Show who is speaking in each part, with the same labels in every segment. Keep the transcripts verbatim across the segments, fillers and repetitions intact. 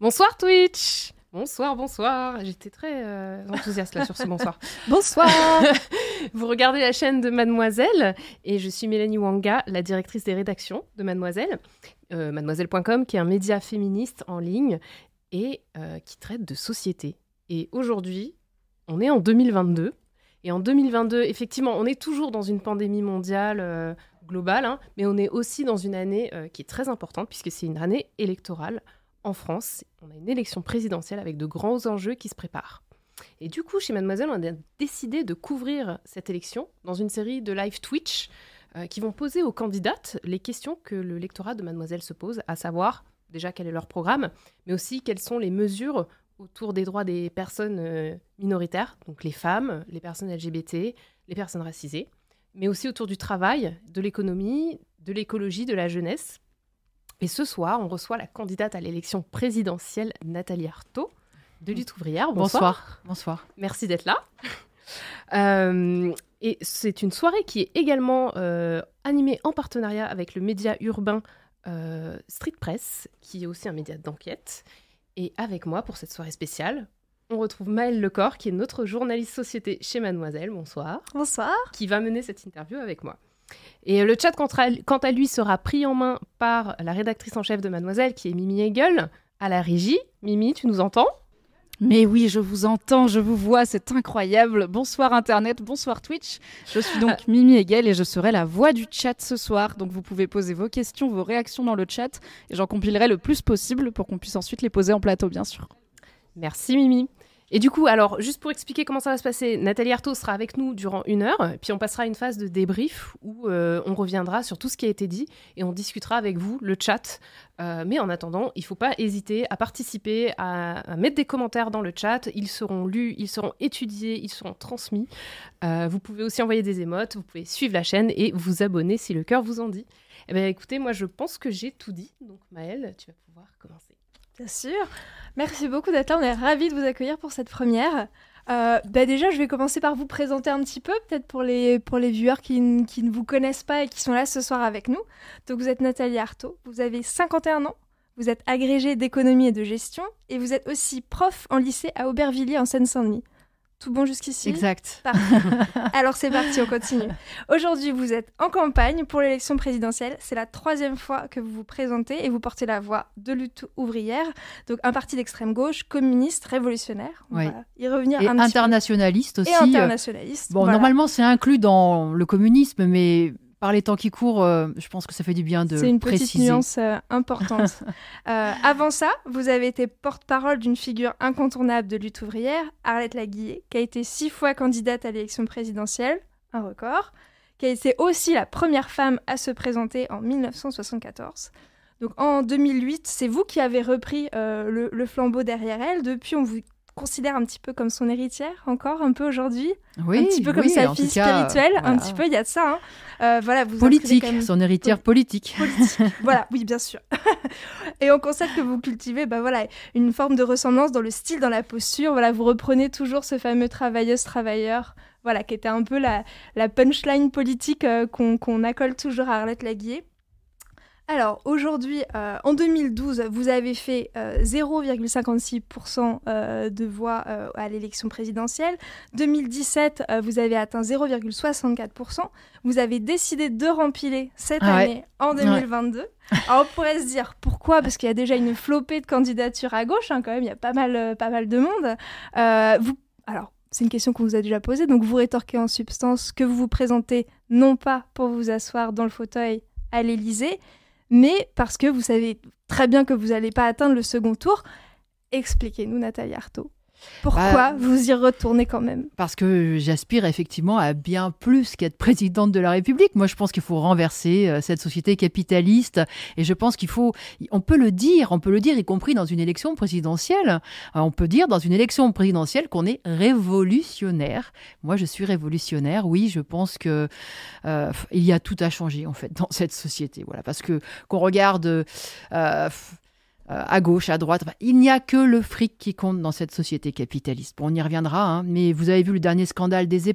Speaker 1: Bonsoir Twitch. Bonsoir, bonsoir. J'étais très euh, enthousiaste là sur ce bonsoir.
Speaker 2: Bonsoir.
Speaker 1: Vous regardez la chaîne de Mademoiselle et je suis Mélanie Wanga, la directrice des rédactions de Mademoiselle, euh, mademoiselle point com, qui est un média féministe en ligne et euh, qui traite de société. Et aujourd'hui, on est en deux mille vingt-deux. Et en deux mille vingt-deux, effectivement, on est toujours dans une pandémie mondiale euh, globale, hein, mais on est aussi dans une année euh, qui est très importante puisque c'est une année électorale. En France, on a une élection présidentielle avec de grands enjeux qui se préparent. Et du coup, chez Mademoiselle, on a décidé de couvrir cette élection dans une série de live Twitch euh, qui vont poser aux candidates les questions que le lectorat de Mademoiselle se pose, à savoir déjà quel est leur programme, mais aussi quelles sont les mesures autour des droits des personnes euh, minoritaires, donc les femmes, les personnes L G B T, les personnes racisées, mais aussi autour du travail, de l'économie, de l'écologie, de la jeunesse. Et ce soir, on reçoit la candidate à l'élection présidentielle, Nathalie Arthaud, de Lutte ouvrière. Bonsoir.
Speaker 2: Bonsoir. Bonsoir.
Speaker 1: Merci d'être là. Euh, et c'est une soirée qui est également euh, animée en partenariat avec le média urbain euh, Street Press, qui est aussi un média d'enquête. Et avec moi, pour cette soirée spéciale, on retrouve Maëlle Lecor, qui est notre journaliste société chez Mademoiselle. Bonsoir.
Speaker 3: Bonsoir.
Speaker 1: Qui va mener cette interview avec moi. Et le chat, quant à lui, sera pris en main par la rédactrice en chef de Mademoiselle, qui est Mimi Hegel, à la régie. Mimi, tu nous entends ?
Speaker 2: Mais oui, je vous entends, je vous vois, c'est incroyable. Bonsoir Internet, bonsoir Twitch. Je suis donc Mimi Hegel et je serai la voix du chat ce soir. Donc vous pouvez poser vos questions, vos réactions dans le chat et j'en compilerai le plus possible pour qu'on puisse ensuite les poser en plateau, bien sûr.
Speaker 1: Merci Mimi. Et du coup, alors, juste pour expliquer comment ça va se passer, Nathalie Arthaud sera avec nous durant une heure, puis on passera à une phase de débrief où euh, on reviendra sur tout ce qui a été dit et on discutera avec vous, le chat. Euh, mais en attendant, il ne faut pas hésiter à participer, à, à mettre des commentaires dans le chat. Ils seront lus, ils seront étudiés, ils seront transmis. Euh, vous pouvez aussi envoyer des émotes, vous pouvez suivre la chaîne et vous abonner si le cœur vous en dit. Eh bien, écoutez, moi, je pense que j'ai tout dit. Donc, Maëlle, tu vas pouvoir commencer.
Speaker 3: Bien sûr. Merci beaucoup d'être là. On est ravis de vous accueillir pour cette première. Euh, bah déjà, je vais commencer par vous présenter un petit peu, peut-être pour les, pour les viewers qui, n- qui ne vous connaissent pas et qui sont là ce soir avec nous. Donc, vous êtes Nathalie Arthaud, vous avez cinquante et un ans, vous êtes agrégée d'économie et de gestion et vous êtes aussi prof en lycée à Aubervilliers en Seine-Saint-Denis. Tout bon jusqu'ici ?
Speaker 2: Exact.
Speaker 3: Parfait. Alors c'est parti, on continue. Aujourd'hui, vous êtes en campagne pour l'élection présidentielle. C'est la troisième fois que vous vous présentez et vous portez la voix de Lutte ouvrière, donc un parti d'extrême gauche, communiste, révolutionnaire. On
Speaker 2: Oui.
Speaker 3: va y revenir
Speaker 2: Et
Speaker 3: un petit
Speaker 2: internationaliste
Speaker 3: peu.
Speaker 2: aussi.
Speaker 3: Et internationaliste.
Speaker 2: Bon,
Speaker 3: voilà.
Speaker 2: normalement, c'est inclus dans le communisme, mais par les temps qui courent, euh, je pense que ça fait du bien de
Speaker 3: C'est une
Speaker 2: préciser.
Speaker 3: petite nuance euh, importante. euh, avant ça, vous avez été porte-parole d'une figure incontournable de lutte ouvrière, Arlette Laguiller, qui a été six fois candidate à l'élection présidentielle, un record, qui a été aussi la première femme à se présenter en dix-neuf cent soixante-quatorze. Donc en deux mille huit, c'est vous qui avez repris euh, le, le flambeau derrière elle. Depuis, on vous considère un petit peu comme son héritière, encore un peu aujourd'hui.
Speaker 2: Oui,
Speaker 3: un petit peu comme
Speaker 2: oui,
Speaker 3: sa
Speaker 2: en
Speaker 3: fille
Speaker 2: tout cas,
Speaker 3: spirituelle,
Speaker 2: voilà.
Speaker 3: un petit peu, il y a de ça. Hein. Euh, voilà, vous
Speaker 2: Politique,
Speaker 3: inscrivez quand même...
Speaker 2: son héritière politique.
Speaker 3: politique. Voilà, oui, bien sûr. Et on constate que vous cultivez bah, voilà, une forme de ressemblance dans le style, dans la posture. Voilà, vous reprenez toujours ce fameux travailleuse-travailleur, voilà, qui était un peu la, la punchline politique euh, qu'on, qu'on accole toujours à Arlette Laguiller. Alors, aujourd'hui, euh, en deux mille douze, vous avez fait euh, zéro virgule cinquante-six pour cent euh, de voix euh, à l'élection présidentielle. deux mille dix-sept, euh, vous avez atteint zéro virgule soixante-quatre pour cent. Vous avez décidé de rempiler cette
Speaker 2: Ah ouais.
Speaker 3: année en deux mille vingt-deux. Ouais. Alors, on pourrait se dire pourquoi ? Parce qu'il y a déjà une flopée de candidatures à gauche, hein, quand même, il y a pas mal, euh, pas mal de monde. Euh, vous... Alors, c'est une question qu'on vous a déjà posée, donc vous rétorquez en substance que vous vous présentez non pas pour vous asseoir dans le fauteuil à l'Élysée, mais parce que vous savez très bien que vous n'allez pas atteindre le second tour. Expliquez-nous, Nathalie Arthaud. Pourquoi
Speaker 2: bah,
Speaker 3: vous y retournez quand même ?
Speaker 2: Parce que j'aspire effectivement à bien plus qu'être présidente de la République. Moi, je pense qu'il faut renverser euh, cette société capitaliste. Et je pense qu'il faut... On peut le dire, on peut le dire, y compris dans une élection présidentielle. Euh, on peut dire dans une élection présidentielle qu'on est révolutionnaire. Moi, je suis révolutionnaire. Oui, je pense que euh, il y a tout à changer, en fait, dans cette société. Voilà, parce que qu'on regarde... Euh, à gauche, à droite. Enfin, il n'y a que le fric qui compte dans cette société capitaliste. Bon, on y reviendra, hein, mais vous avez vu le dernier scandale des EHPAD ?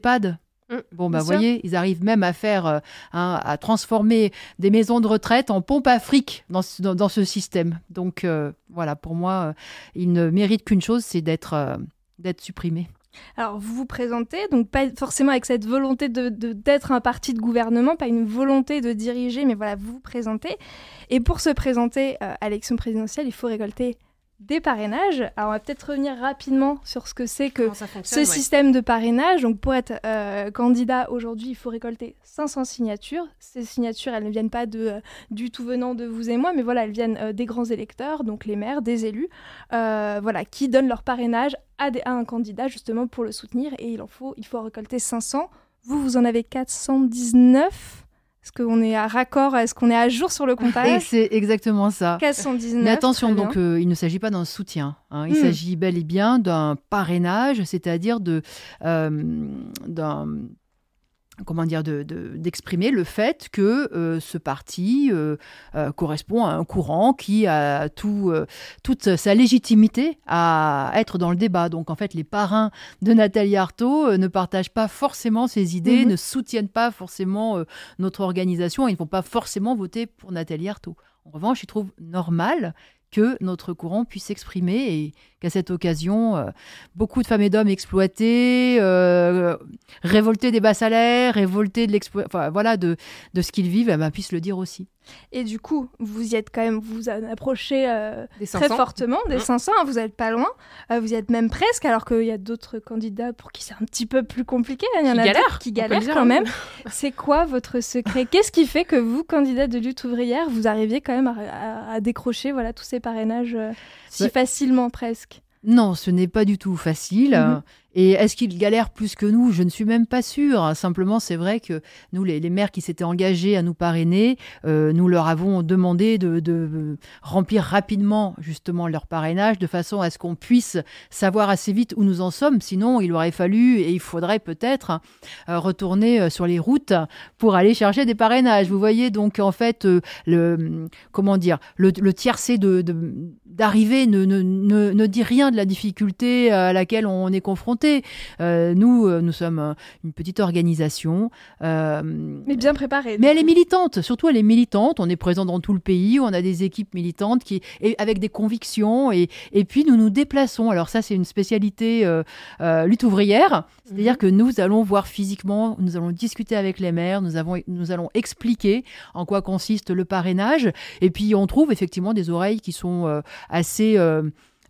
Speaker 1: Mmh,
Speaker 2: bon, bah, vous
Speaker 3: sûr.
Speaker 2: voyez, ils arrivent même à faire, euh, hein, à transformer des maisons de retraite en pompe à fric dans, ce- dans, dans ce système. Donc, euh, voilà, pour moi, euh, ils ne méritent qu'une chose, c'est d'être, euh, d'être supprimés.
Speaker 3: Alors, vous vous présentez, donc pas forcément avec cette volonté de, de- d'être un parti de gouvernement, pas une volonté de diriger, mais voilà, vous vous présentez. Et pour se présenter euh, à l'élection présidentielle, il faut récolter des parrainages. Alors, on va peut-être revenir rapidement sur ce que c'est que
Speaker 1: Comment ça
Speaker 3: ce
Speaker 1: fonctionne, ouais.
Speaker 3: système de parrainage. Donc, pour être euh, candidat aujourd'hui, il faut récolter cinq cents signatures. Ces signatures, elles ne viennent pas de, euh, du tout venant de vous et moi, mais voilà, elles viennent euh, des grands électeurs, donc les maires, des élus, euh, voilà, qui donnent leur parrainage à, des, à un candidat justement pour le soutenir. Et il en faut, il faut récolter cinq cents. Vous, vous en avez quatre cent dix-neuf. Est-ce qu'on est à raccord? Est-ce qu'on est à jour sur le
Speaker 2: Et
Speaker 3: comptage?
Speaker 2: c'est exactement ça.
Speaker 3: quatre cent dix-neuf.
Speaker 2: Mais attention,
Speaker 3: très bien.
Speaker 2: donc euh, il ne s'agit pas d'un soutien. hein. Il
Speaker 3: Mm.
Speaker 2: s'agit bel et bien d'un parrainage, c'est-à-dire de, euh, d'un, comment dire, de, de- d'exprimer le fait que euh, ce parti euh, euh, correspond à un courant qui a tout, euh, toute sa légitimité à être dans le débat. Donc en fait, les parrains de Nathalie Arthaud euh, ne partagent pas forcément ses idées,
Speaker 3: Mhm.
Speaker 2: ne soutiennent pas forcément euh, notre organisation et ne vont pas forcément voter pour Nathalie Arthaud. En revanche, il trouve normal que notre courant puisse s'exprimer et qu'à cette occasion, euh, beaucoup de femmes et d'hommes exploités, euh, révoltés des bas salaires, révoltés de, l'explo- enfin, voilà, de, de ce qu'ils vivent, eh ben, puissent le dire aussi.
Speaker 3: Et du coup, vous y êtes quand même, vous en approchez euh,
Speaker 1: Des
Speaker 3: très
Speaker 1: cinq cents.
Speaker 3: fortement des
Speaker 1: Mmh.
Speaker 3: cinq cents, hein, vous n'êtes pas loin, euh, vous y êtes même presque, alors qu'il y a d'autres candidats pour qui c'est un petit peu plus compliqué. Il y en
Speaker 1: Qui
Speaker 3: a
Speaker 1: galèrent,
Speaker 3: d'autres qui
Speaker 1: on peut le
Speaker 3: galèrent
Speaker 1: dire,
Speaker 3: quand
Speaker 1: hein.
Speaker 3: même. C'est quoi votre secret? Qu'est-ce qui fait que vous, candidat de lutte ouvrière, vous arriviez quand même à, à- à décrocher voilà, tous ces parrainages euh, si
Speaker 2: Ouais.
Speaker 3: facilement presque?
Speaker 2: Non, ce n'est pas du tout facile.
Speaker 3: Mhm.
Speaker 2: Et est-ce qu'ils galèrent plus que nous? Je ne suis même pas sûre. Simplement, c'est vrai que nous, les, les maires qui s'étaient engagés à nous parrainer, euh, nous leur avons demandé de, de remplir rapidement justement leur parrainage de façon à ce qu'on puisse savoir assez vite où nous en sommes. Sinon, il aurait fallu et il faudrait peut-être euh, retourner euh, sur les routes pour aller chercher des parrainages. Vous voyez, donc en fait, euh, le comment dire, le, le tiercé de, de d'arrivée ne, ne, ne, ne dit rien de la difficulté à laquelle on est confronté. Euh, nous, euh, nous sommes euh, une petite organisation. euh,
Speaker 3: Mais bien préparé.
Speaker 2: mais elle est militante, surtout elle est militante. On est présent dans tout le pays, on a des équipes militantes qui, et avec des convictions. Et, et puis nous nous déplaçons. Alors ça, c'est une spécialité euh, euh, lutte ouvrière. C'est-à-dire
Speaker 1: Mhm.
Speaker 2: que nous allons voir physiquement, nous allons discuter avec les maires, nous, avons, nous allons expliquer en quoi consiste le parrainage. Et puis on trouve effectivement des oreilles qui sont euh, assez... euh,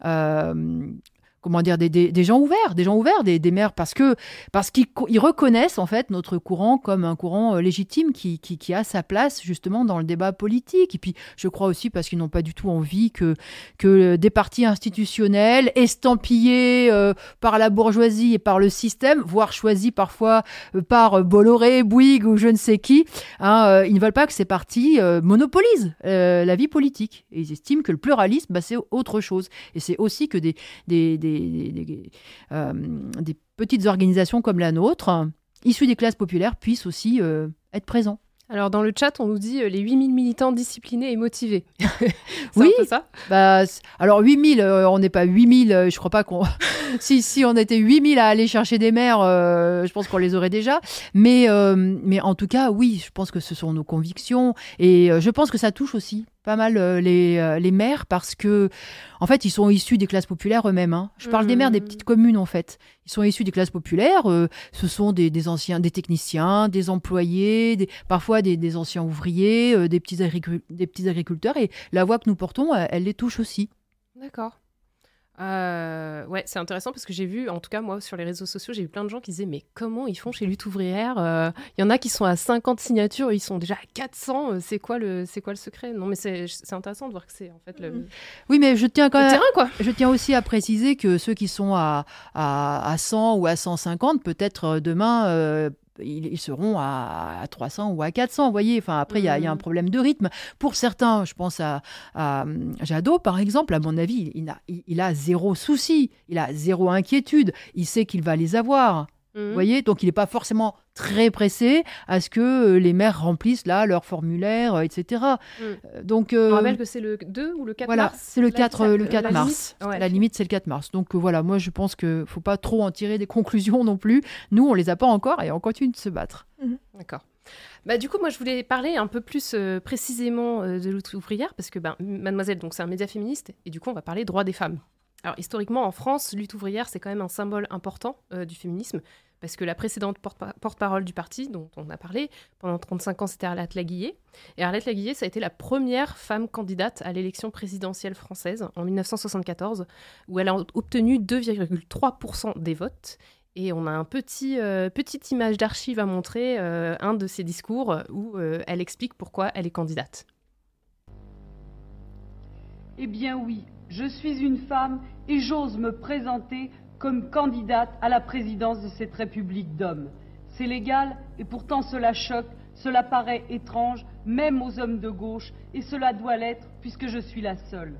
Speaker 2: euh, comment dire, des, des, des gens ouverts, des gens ouverts, des, des maires, parce que parce qu'ils co- ils reconnaissent en fait notre courant comme un courant euh, légitime qui, qui, qui a sa place justement dans le débat politique. Et puis je crois aussi parce qu'ils n'ont pas du tout envie que, que des partis institutionnels estampillés euh, par la bourgeoisie et par le système, voire choisis parfois euh, par euh, Bolloré, Bouygues ou je ne sais qui, hein, euh, ils ne veulent pas que ces partis euh, monopolisent euh, la vie politique. Et ils estiment que le pluralisme, bah, c'est autre chose. Et c'est aussi que des, des, des Des, des, euh, des petites organisations comme la nôtre, issues des classes populaires, puissent aussi euh, être présents.
Speaker 1: Alors, dans le chat, on nous dit euh, les huit mille militants disciplinés et motivés. C'est
Speaker 2: Oui.
Speaker 1: un peu ça.
Speaker 2: Bah, c- alors huit mille, euh, on n'est pas huit mille, euh, je crois pas qu'on... si, si on était huit mille à aller chercher des maires, euh, je pense qu'on les aurait déjà. Mais, euh, mais en tout cas, oui, je pense que ce sont nos convictions. Et euh, je pense que ça touche aussi pas mal euh, les, euh, les maires parce que, en fait, ils sont issus des classes populaires eux-mêmes. hein. Je parle des maires des petites communes, en fait. Ils sont issus des classes populaires. euh, ce sont des, des anciens, des techniciens, des employés, des, parfois des, des anciens ouvriers, euh, des, petits agricu- des petits agriculteurs. Et la voix que nous portons, elle, elle les touche aussi.
Speaker 1: D'accord. Euh, ouais, c'est intéressant parce que j'ai vu, en tout cas moi sur les réseaux sociaux, j'ai vu plein de gens qui disaient mais comment ils font chez Lutte Ouvrière? Euh, Il y en a qui sont à cinquante signatures, ils sont déjà à quatre cents. euh, C'est quoi le, c'est quoi le secret? Non mais c'est, c'est intéressant de voir que c'est en fait le, le
Speaker 2: Oui, mais je tiens quand même...
Speaker 1: terrain quoi.
Speaker 2: Je tiens aussi à préciser que ceux qui sont à, à, à cent ou à cent cinquante, peut-être euh, demain, euh, ils, ils seront à, à trois cents ou à quatre cents, vous voyez. Enfin, après, il y, a- il y a un
Speaker 1: Mhm.
Speaker 2: problème de rythme. Pour certains, je pense à, à hum, Jadot, par exemple, à mon avis, il, il a, il, il a zéro souci, il a zéro inquiétude. Il sait qu'il va les avoir.
Speaker 1: Mhm.
Speaker 2: Vous voyez, donc il n'est pas forcément très pressés à ce que les maires remplissent là leur formulaire, et cetera.
Speaker 1: Mm.
Speaker 2: Donc, euh,
Speaker 1: on rappelle que c'est le deux ou le quatre
Speaker 2: voilà,
Speaker 1: mars.
Speaker 2: c'est le quatre,
Speaker 1: la,
Speaker 2: le quatre
Speaker 1: la
Speaker 2: mars.
Speaker 1: Limite, ouais.
Speaker 2: La limite, c'est le quatre mars. Donc euh, voilà, moi je pense qu'il ne faut pas trop en tirer des conclusions non plus. Nous, on ne les a pas encore et on continue de se battre.
Speaker 1: Mmh. D'accord. Bah, du coup, moi, je voulais parler un peu plus euh, précisément euh, de lutte ouvrière, parce que ben, Mademoiselle, donc, c'est un média féministe, et du coup, on va parler droits des femmes. Alors, historiquement, en France, lutte ouvrière, c'est quand même un symbole important euh, du féminisme, parce que la précédente porte- porte-parole du parti, dont on a parlé, pendant trente-cinq ans, c'était Arlette Laguillet. Et Arlette Laguillet, ça a été la première femme candidate à l'élection présidentielle française en dix-neuf cent soixante-quatorze, où elle a obtenu deux virgule trois pour cent des votes. Et on a un petit, euh, petite image d'archive à montrer, euh, un de ses discours où euh, elle explique pourquoi elle est candidate.
Speaker 4: Eh bien oui, je suis une femme et j'ose me présenter comme candidate à la présidence de cette République d'hommes. C'est légal et pourtant cela choque, cela paraît étrange, même aux hommes de gauche, et cela doit l'être puisque je suis la seule.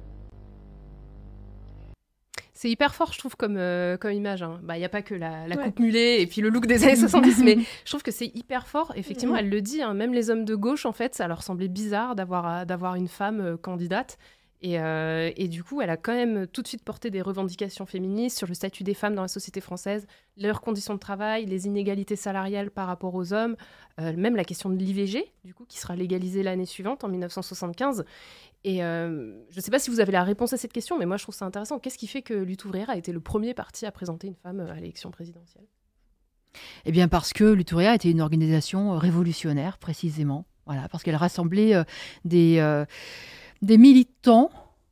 Speaker 1: C'est hyper fort, je trouve, comme, euh, comme image. Hein. Bah, y a pas que la, la
Speaker 3: Ouais.
Speaker 1: coupe mulet et puis le look des années soixante-dix, mais je trouve que c'est hyper fort. Effectivement,
Speaker 3: Mhm.
Speaker 1: elle le dit, hein, même les hommes de gauche, en fait, ça leur semblait bizarre d'avoir, euh, d'avoir une femme euh, candidate. Et, euh, et du coup, elle a quand même tout de suite porté des revendications féministes sur le statut des femmes dans la société française, leurs conditions de travail, les inégalités salariales par rapport aux hommes, euh, même la question de l'I V G, du coup, qui sera légalisée l'année suivante, en dix-neuf cent soixante-quinze. Et euh, je ne sais pas si vous avez la réponse à cette question, mais moi je trouve ça intéressant. Qu'est-ce qui fait que Lutte ouvrière a été le premier parti à présenter une femme à l'élection présidentielle ?
Speaker 2: Eh bien parce que Lutte ouvrière était une organisation révolutionnaire, précisément. Voilà, parce qu'elle rassemblait euh, des, euh, des militants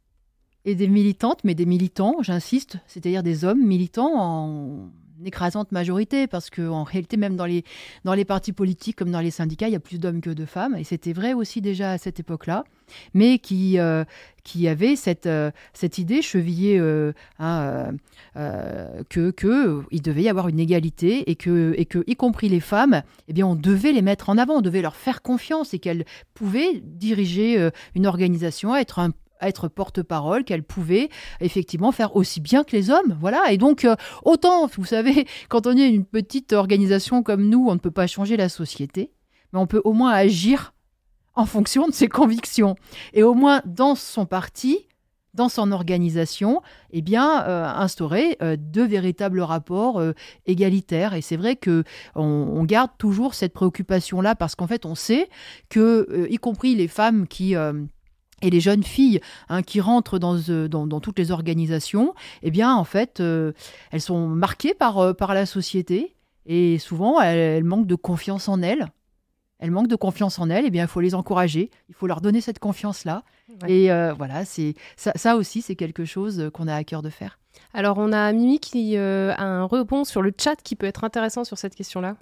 Speaker 2: et des militantes, mais des militants, j'insiste, c'est-à-dire des hommes militants en écrasante majorité, parce qu'en réalité, même dans les, dans les partis politiques comme dans les syndicats, il y a plus d'hommes que de femmes, et c'était vrai aussi déjà à cette époque-là, mais qui, euh, qui avait cette, euh, cette idée chevillée euh, hein, euh, euh, que, que il devait y avoir une égalité, et que, et que, y compris les femmes, eh bien, on devait les mettre en avant, on devait leur faire confiance, et qu'elles pouvaient diriger euh, une organisation, être un être porte-parole, qu'elle pouvait effectivement faire aussi bien que les hommes. Voilà. Et donc, euh, autant, vous savez, quand on est une petite organisation comme nous, on ne peut pas changer la société, mais on peut au moins agir en fonction de ses convictions. Et au moins, dans son parti, dans son organisation, eh bien, euh, instaurer euh, deux véritables rapports euh, égalitaires. Et c'est vrai qu'on on garde toujours cette préoccupation-là, parce qu'en fait, on sait que, euh, y compris les femmes qui... Euh, et les jeunes filles hein, qui rentrent dans, euh, dans, dans toutes les organisations, eh bien, en fait, euh, elles sont marquées par, euh, par la société, et souvent, elles, elles manquent de confiance en elles. Elles manquent de confiance en elles, eh bien, il faut les encourager, il faut leur donner cette confiance-là. Ouais. Et euh, voilà, c'est, ça, ça aussi, c'est quelque chose qu'on a à cœur de faire.
Speaker 1: Alors, on a Mimi qui euh, a un rebond sur le chat qui peut être intéressant sur cette question-là.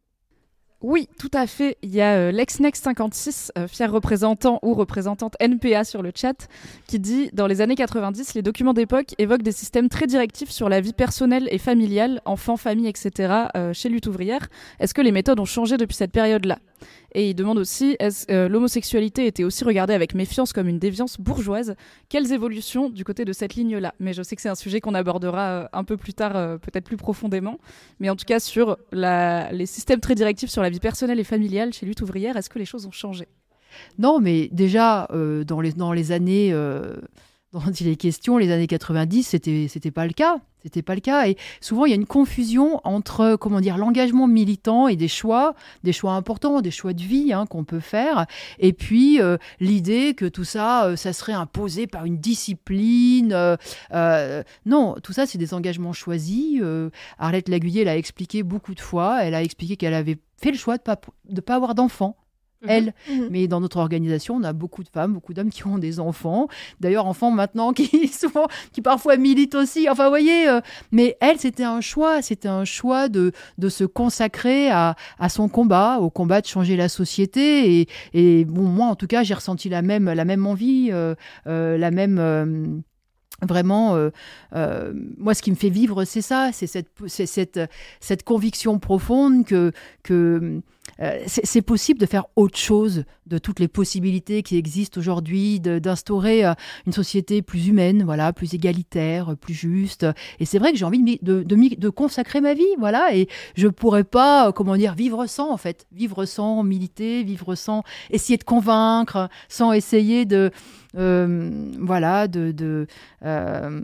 Speaker 5: Oui, tout à fait. Il y a euh, LexNext cinquante-six, euh, fier représentant ou représentante N P A sur le chat, qui dit « Dans les années quatre-vingt-dix, les documents d'époque évoquent des systèmes très directifs sur la vie personnelle et familiale, enfants, famille, et cetera euh, chez Lutte ouvrière. Est-ce que les méthodes ont changé depuis cette période-là ?» Et il demande aussi, est-ce, euh, l'homosexualité était aussi regardée avec méfiance comme une déviance bourgeoise ? Quelles évolutions du côté de cette ligne-là ? Mais je sais que c'est un sujet qu'on abordera euh, un peu plus tard, euh, peut-être plus profondément. Mais en tout cas, sur la, les systèmes très directifs sur la vie personnelle et familiale chez Lutte ouvrière, est-ce que les choses ont changé ?
Speaker 2: Non, mais déjà, euh, dans, les, dans les années... Euh... dont il est question, les années quatre-vingt-dix, c'était, c'était pas le cas. C'était pas le cas. Et souvent, il y a une confusion entre, comment dire, l'engagement militant et des choix, des choix importants, des choix de vie hein, qu'on peut faire. Et puis, euh, l'idée que tout ça, euh, ça serait imposé par une discipline. Euh, euh, non, tout ça, c'est des engagements choisis. Euh, Arlette Laguillet l'a expliqué beaucoup de fois. Elle a expliqué qu'elle avait fait le choix de pas, de pas avoir d'enfants. Elle, mmh. mais dans notre organisation, on a beaucoup de femmes, beaucoup d'hommes qui ont des enfants. D'ailleurs, enfants maintenant qui souvent, qui parfois militent aussi. Enfin, vous voyez, euh, mais elle, c'était un choix, c'était un choix de de se consacrer à à son combat, au combat de changer la société. Et et bon, moi, en tout cas, j'ai ressenti la même la même envie, euh, euh, la même euh, Vraiment, euh, euh, moi, ce qui me fait vivre, c'est ça, c'est cette, c'est cette, cette conviction profonde que, que euh, c'est, c'est possible de faire autre chose de toutes les possibilités qui existent aujourd'hui, de, d'instaurer euh, une société plus humaine, voilà, plus égalitaire, plus juste. Et c'est vrai que j'ai envie de, de, de, de consacrer ma vie, voilà, et je pourrais pas, euh, comment dire, vivre sans, en fait, vivre sans militer, vivre sans essayer de convaincre, sans essayer de, euh, voilà, de, de euh,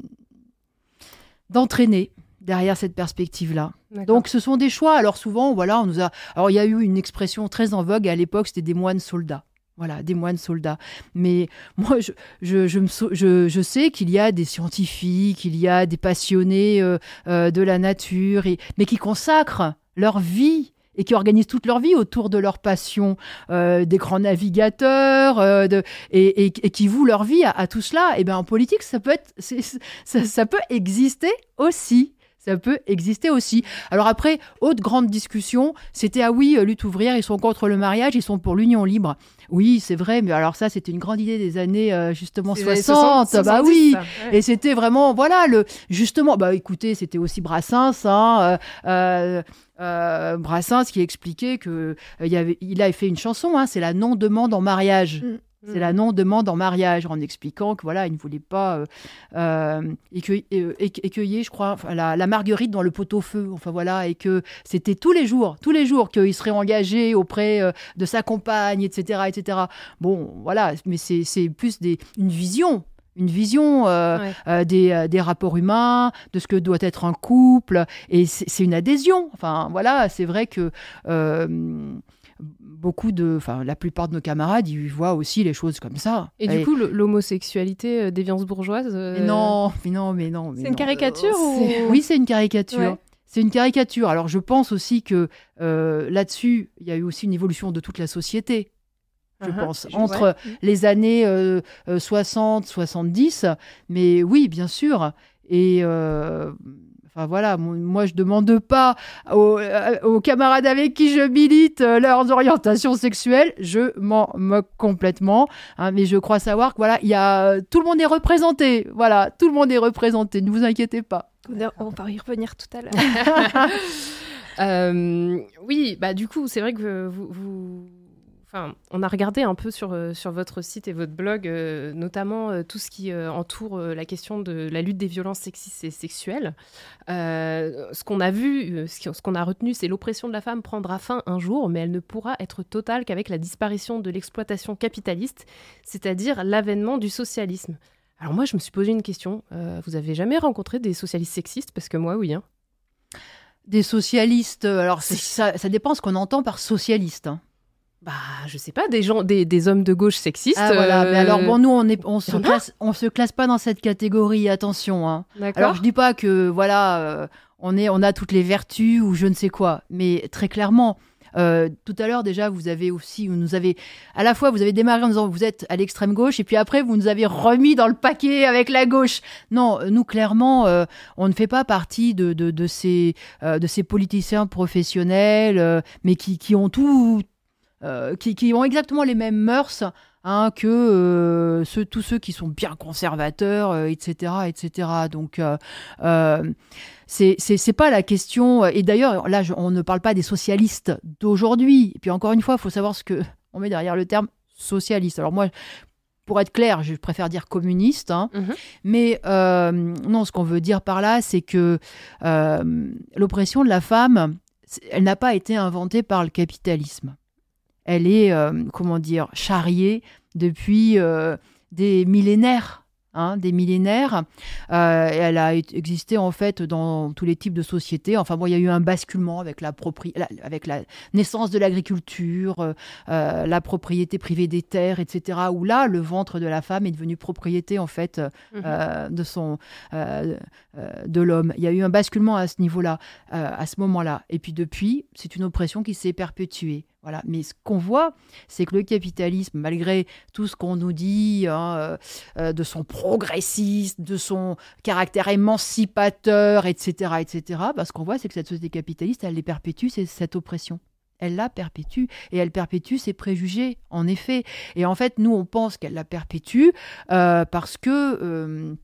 Speaker 2: d'entraîner derrière cette perspective-là.
Speaker 1: D'accord.
Speaker 2: Donc, ce sont des choix. Alors, souvent, voilà, on nous a... Alors, il y a eu une expression très en vogue à l'époque, c'était des moines soldats. Voilà, des moines soldats. Mais moi, je, je, je, me, je, je sais qu'il y a des scientifiques, il y a des passionnés euh, euh, de la nature, et, mais qui consacrent leur vie et qui organisent toute leur vie autour de leur passion, euh, des grands navigateurs, euh, de, et, et, et qui vouent leur vie à, à tout cela. Et bien, en politique, ça peut être, c'est, ça, ça peut exister aussi. Ça peut exister aussi. Alors après, autre grande discussion, c'était, ah oui, lutte ouvrière, ils sont contre le mariage, ils sont pour l'union libre. Oui, c'est vrai, mais alors ça, c'était une grande idée des années, euh, justement,
Speaker 1: C'est
Speaker 2: soixante.
Speaker 1: soixante,
Speaker 2: bah
Speaker 1: soixante-dix,
Speaker 2: oui.
Speaker 1: ça, ouais.
Speaker 2: Et c'était vraiment, voilà, le, justement, bah écoutez, c'était aussi Brassens, hein, euh, euh, euh, Brassens qui expliquait que, euh, y avait, il avait fait une chanson, hein, c'est la non-demande en mariage.
Speaker 3: Mm.
Speaker 2: C'est la non-demande en mariage, en expliquant que voilà, il ne voulait pas euh, euh, écueiller, euh, écueiller, je crois, enfin, la, la marguerite dans le pot-au-feu. Enfin voilà, et que c'était tous les jours, tous les jours qu'il serait engagé auprès euh, de sa compagne, et cetera, et cetera. Bon, voilà, mais c'est, c'est plus des, une vision. Une vision euh,
Speaker 1: Ouais.
Speaker 2: euh, des, euh, des rapports humains, de ce que doit être un couple, et c'est, c'est une adhésion. Enfin voilà, c'est vrai que euh, beaucoup de, enfin la plupart de nos camarades, ils voient aussi les choses comme ça.
Speaker 1: Et du coup, le- l'homosexualité, euh, déviance bourgeoise. euh,
Speaker 2: Mais non, mais non, mais non. mais
Speaker 3: C'est une
Speaker 2: non.
Speaker 3: caricature ou...
Speaker 2: C'est- Oui, c'est une caricature.
Speaker 3: Ouais.
Speaker 2: C'est une caricature. Alors, je pense aussi que euh, là-dessus, il y a eu aussi une évolution de toute la société. Je
Speaker 1: Uh-huh.
Speaker 2: pense,
Speaker 1: Je-
Speaker 2: entre
Speaker 1: ouais.
Speaker 2: les années euh, euh, soixante, soixante-dix, mais oui, bien sûr. Et euh, enfin voilà, mon- moi je demande pas aux, euh, aux camarades avec qui je milite euh, leurs orientations sexuelles, je m'en moque complètement, hein, mais je crois savoir que voilà, il y a tout le monde est représenté, voilà, tout le monde est représenté, ne vous inquiétez pas.
Speaker 3: On va y revenir tout à l'heure.
Speaker 1: Euh, oui, bah du coup, c'est vrai que vous, vous... Enfin, on a regardé un peu sur, euh, sur votre site et votre blog, euh, notamment euh, tout ce qui euh, entoure euh, la question de la lutte des violences sexistes et sexuelles. Euh, ce qu'on a vu, euh, ce, qui- ce qu'on a retenu, c'est l'oppression de la femme prendra fin un jour, mais elle ne pourra être totale qu'avec la disparition de l'exploitation capitaliste, c'est-à-dire l'avènement du socialisme. Alors moi, je me suis posé une question. Euh, vous avez jamais rencontré des socialistes sexistes? Parce que moi, oui. Hein.
Speaker 2: Des socialistes, euh, alors c'est- ça, ça dépend ce qu'on entend par socialiste. Hein.
Speaker 1: Bah, je sais pas, des gens, des, des hommes de gauche sexistes.
Speaker 2: Ah voilà,
Speaker 1: euh,
Speaker 2: mais alors bon, nous on est, on se
Speaker 1: y en a
Speaker 2: classe, on se classe pas dans cette catégorie, attention. Hein.
Speaker 1: D'accord.
Speaker 2: Alors je dis pas que voilà, euh, on est, on a toutes les vertus ou je ne sais quoi, mais très clairement, euh, tout à l'heure déjà vous avez aussi, vous nous avez, à la fois vous avez démarré en disant vous êtes à l'extrême gauche et puis après vous nous avez remis dans le paquet avec la gauche. Non, nous clairement, euh, on ne fait pas partie de de, de ces euh, de ces politiciens professionnels, euh, mais qui qui ont tout. Euh, qui, qui ont exactement les mêmes mœurs hein, que euh, ceux, tous ceux qui sont bien conservateurs, euh, et cetera, et cetera. Donc, euh, euh, c'est, c'est, c'est pas la question. Et d'ailleurs, là, je, on ne parle pas des socialistes d'aujourd'hui. Et puis, encore une fois, il faut savoir ce que on met derrière le terme socialiste. Alors moi, pour être clair, je préfère dire communiste. Hein,
Speaker 1: Mhm.
Speaker 2: mais euh, non, ce qu'on veut dire par là, c'est que euh, l'oppression de la femme, elle n'a pas été inventée par le capitalisme. Elle est, euh, comment dire, charriée depuis euh, des millénaires. Hein, des millénaires. Euh, et elle a existé en fait dans tous les types de sociétés. Enfin bon, il y a eu un basculement avec la, propri- la, avec la naissance de l'agriculture, euh, euh, la propriété privée des terres, et cetera. Où là, le ventre de la femme est devenu propriété en fait euh, de son, euh, euh, de l'homme. Il y a eu un basculement à ce niveau-là, euh, à ce moment-là. Et puis depuis, c'est une oppression qui s'est perpétuée. Voilà. Mais ce qu'on voit, c'est que le capitalisme, malgré tout ce qu'on nous dit hein, euh, de son progressisme, de son caractère émancipateur, et cetera, et cetera, bah, ce qu'on voit, c'est que cette société capitaliste, elle les perpétue, c'est cette oppression. Elle la perpétue et elle perpétue ses préjugés, en effet. Et en fait, nous, on pense qu'elle la perpétue euh, parce que... Euh,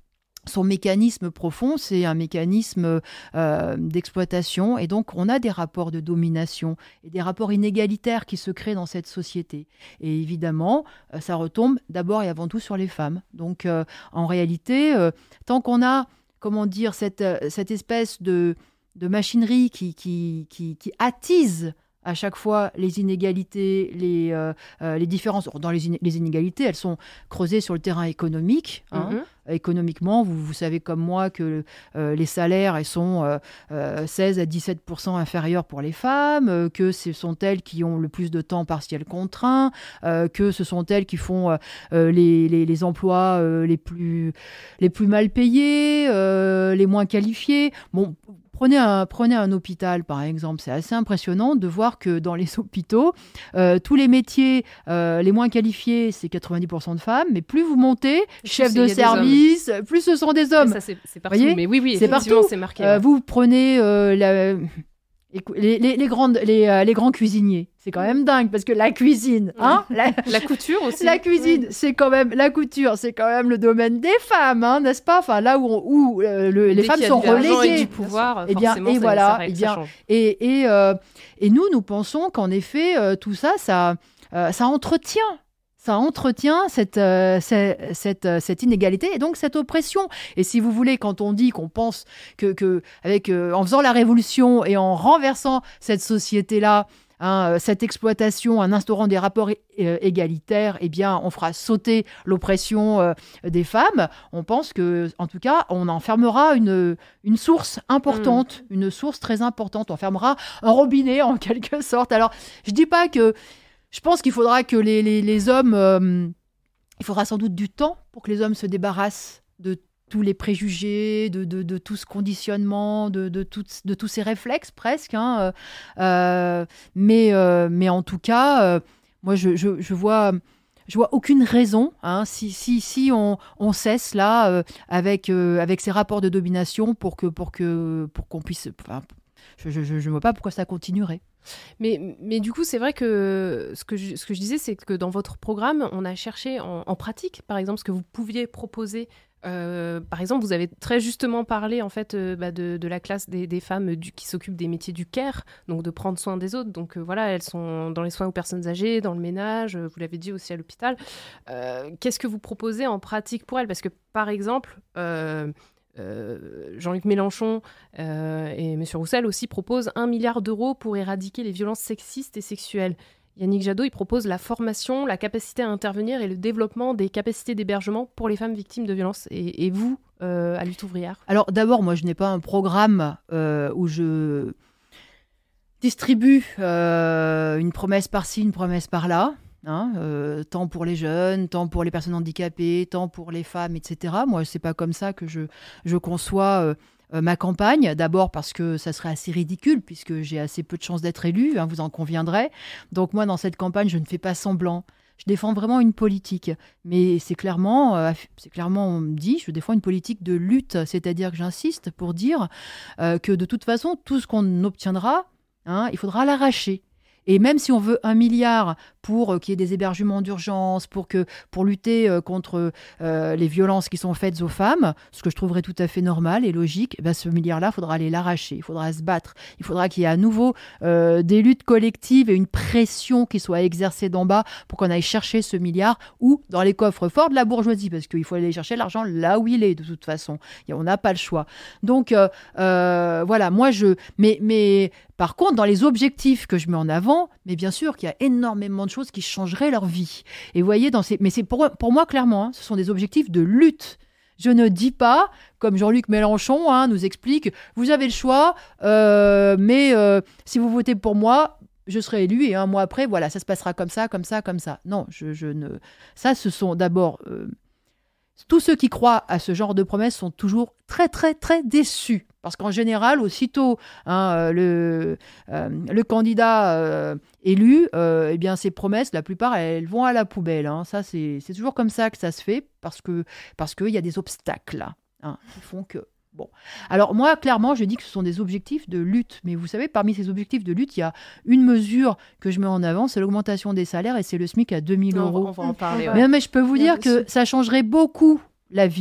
Speaker 2: son mécanisme profond, c'est un mécanisme euh, d'exploitation. Et donc, on a des rapports de domination et des rapports inégalitaires qui se créent dans cette société. Et évidemment, euh, ça retombe d'abord et avant tout sur les femmes. Donc, euh, en réalité, euh, tant qu'on a, comment dire, cette, cette espèce de, de machinerie qui, qui, qui, qui attise à chaque fois les inégalités, les, euh, euh, les différences. Dans les, in- les inégalités, elles sont creusées sur le terrain économique. Hein. Mm-hmm. Économiquement, vous, vous savez comme moi que euh, les salaires elles sont euh, euh, seize à dix-sept pour cent inférieurs pour les femmes, euh, que ce sont elles qui ont le plus de temps partiel contraint, euh, que ce sont elles qui font euh, les, les, les emplois euh, les, plus, les plus mal payés, euh, les moins qualifiés. Bon, Prenez un, prenez un hôpital, par exemple. C'est assez impressionnant de voir que dans les hôpitaux, euh, tous les métiers euh, les moins qualifiés, c'est quatre-vingt-dix pour cent de femmes. Mais plus vous montez, chef de service, plus ce sont des hommes.
Speaker 1: Mais ça, c'est, c'est partout. Voyez, mais oui, oui,
Speaker 2: c'est partout.
Speaker 1: C'est marqué.
Speaker 2: Euh,
Speaker 1: ouais.
Speaker 2: Vous prenez euh, la... Les, les, les, grandes, les, euh, les grands cuisiniers, c'est quand même dingue parce que la cuisine, hein,
Speaker 1: la, la couture aussi.
Speaker 2: La cuisine, oui. c'est quand même la couture, c'est quand même le domaine des femmes, hein, n'est-ce pas ? Enfin là où, on, où euh, le, les femmes sont reléguées,
Speaker 1: et du pouvoir,
Speaker 2: et bien et
Speaker 1: ça,
Speaker 2: voilà,
Speaker 1: ça,
Speaker 2: et
Speaker 1: ça
Speaker 2: bien et et, euh, et nous nous pensons qu'en effet euh, tout ça, ça euh, ça entretient. Ça entretient cette, euh, cette, cette, euh, cette inégalité et donc cette oppression. Et si vous voulez, quand on dit qu'on pense que, que avec, euh, en faisant la révolution et en renversant cette société-là, hein, cette exploitation, en instaurant des rapports é- euh, égalitaires, eh bien, on fera sauter l'oppression euh, des femmes. On pense que, en tout cas, on enfermera une, une source importante, mmh. une source très importante. On fermera un robinet, en quelque sorte. Alors, je dis pas que Je pense qu'il faudra que les, les, les hommes... Euh, il faudra sans doute du temps pour que les hommes se débarrassent de tous les préjugés, de, de, de tout ce conditionnement, de, de, tout, de tous ces réflexes presque. Hein, euh, mais, euh, mais en tout cas, euh, moi, je, je, je vois... Je vois aucune raison, hein, si, si, si on, on cesse là euh, avec, euh, avec ces rapports de domination pour, que, pour, que, pour qu'on puisse... Enfin, je ne vois pas pourquoi ça continuerait.
Speaker 1: Mais, mais du coup, c'est vrai que ce que je, ce que je disais, c'est que dans votre programme, on a cherché en, en pratique, par exemple, ce que vous pouviez proposer. Euh, par exemple, vous avez très justement parlé en fait euh, bah, de, de la classe des, des femmes du, qui s'occupent des métiers du care, donc de prendre soin des autres. Donc euh, voilà, elles sont dans les soins aux personnes âgées, dans le ménage, euh, vous l'avez dit aussi à l'hôpital. Euh, qu'est-ce que vous proposez en pratique pour elles ? Parce que par exemple, euh, euh, Jean-Luc Mélenchon euh, et M. Roussel aussi proposent un milliard d'euros pour éradiquer les violences sexistes et sexuelles. Yannick Jadot, il propose la formation, la capacité à intervenir et le développement des capacités d'hébergement pour les femmes victimes de violences. Et, et vous, euh, à Lutte ouvrière ?
Speaker 2: Alors d'abord, moi, je n'ai pas un programme euh, où je distribue euh, une promesse par-ci, une promesse par-là. Hein, euh, tant pour les jeunes, tant pour les personnes handicapées, tant pour les femmes, et cetera. Moi, c'est pas comme ça que je, je conçois euh, euh, ma campagne. D'abord parce que ça serait assez ridicule, puisque j'ai assez peu de chances d'être élue, hein, vous en conviendrez. Donc moi, dans cette campagne, je ne fais pas semblant. Je défends vraiment une politique. Mais c'est clairement, euh, c'est clairement dit, je défends une politique de lutte. C'est-à-dire que j'insiste pour dire euh, que de toute façon, tout ce qu'on obtiendra, hein, il faudra l'arracher. Et même si on veut un milliard pour euh, qu'il y ait des hébergements d'urgence, pour, que, pour lutter euh, contre euh, les violences qui sont faites aux femmes, ce que je trouverais tout à fait normal et logique, ben ce milliard-là, il faudra aller l'arracher, il faudra se battre, il faudra qu'il y ait à nouveau euh, des luttes collectives et une pression qui soit exercée d'en bas pour qu'on aille chercher ce milliard ou dans les coffres forts de la bourgeoisie, parce qu'il faut aller chercher l'argent là où il est, de toute façon. Et on n'a pas le choix. Donc, euh, euh, voilà, moi, je... Mais, mais par contre, dans les objectifs que je mets en avant, mais bien sûr qu'il y a énormément de choses qui changeraient leur vie. Et vous voyez, dans ces... mais c'est pour, pour moi, clairement, hein, ce sont des objectifs de lutte. Je ne dis pas, comme Jean-Luc Mélenchon hein, nous explique, vous avez le choix, euh, mais euh, si vous votez pour moi, je serai élu et un mois après, voilà, ça se passera comme ça, comme ça, comme ça. Non, je, je ne... Ça, ce sont d'abord... Euh... Tous ceux qui croient à ce genre de promesses sont toujours très, très, très déçus. Parce qu'en général, aussitôt hein, le, euh, le candidat euh, élu, euh, eh bien, ses promesses, la plupart, elles vont à la poubelle. Hein. Ça, c'est, c'est toujours comme ça que ça se fait, parce que, parce qu'il y a des obstacles là, hein, qui font que... Bon. Alors moi, clairement, je dis que ce sont des objectifs de lutte. Mais vous savez, parmi ces objectifs de lutte, il y a une mesure que je mets en avant, c'est l'augmentation des salaires et c'est le SMIC à deux mille euros.
Speaker 1: On va en parler.
Speaker 2: Ouais. Mais, mais je peux vous
Speaker 1: Bien
Speaker 2: dire que ça changerait beaucoup la vie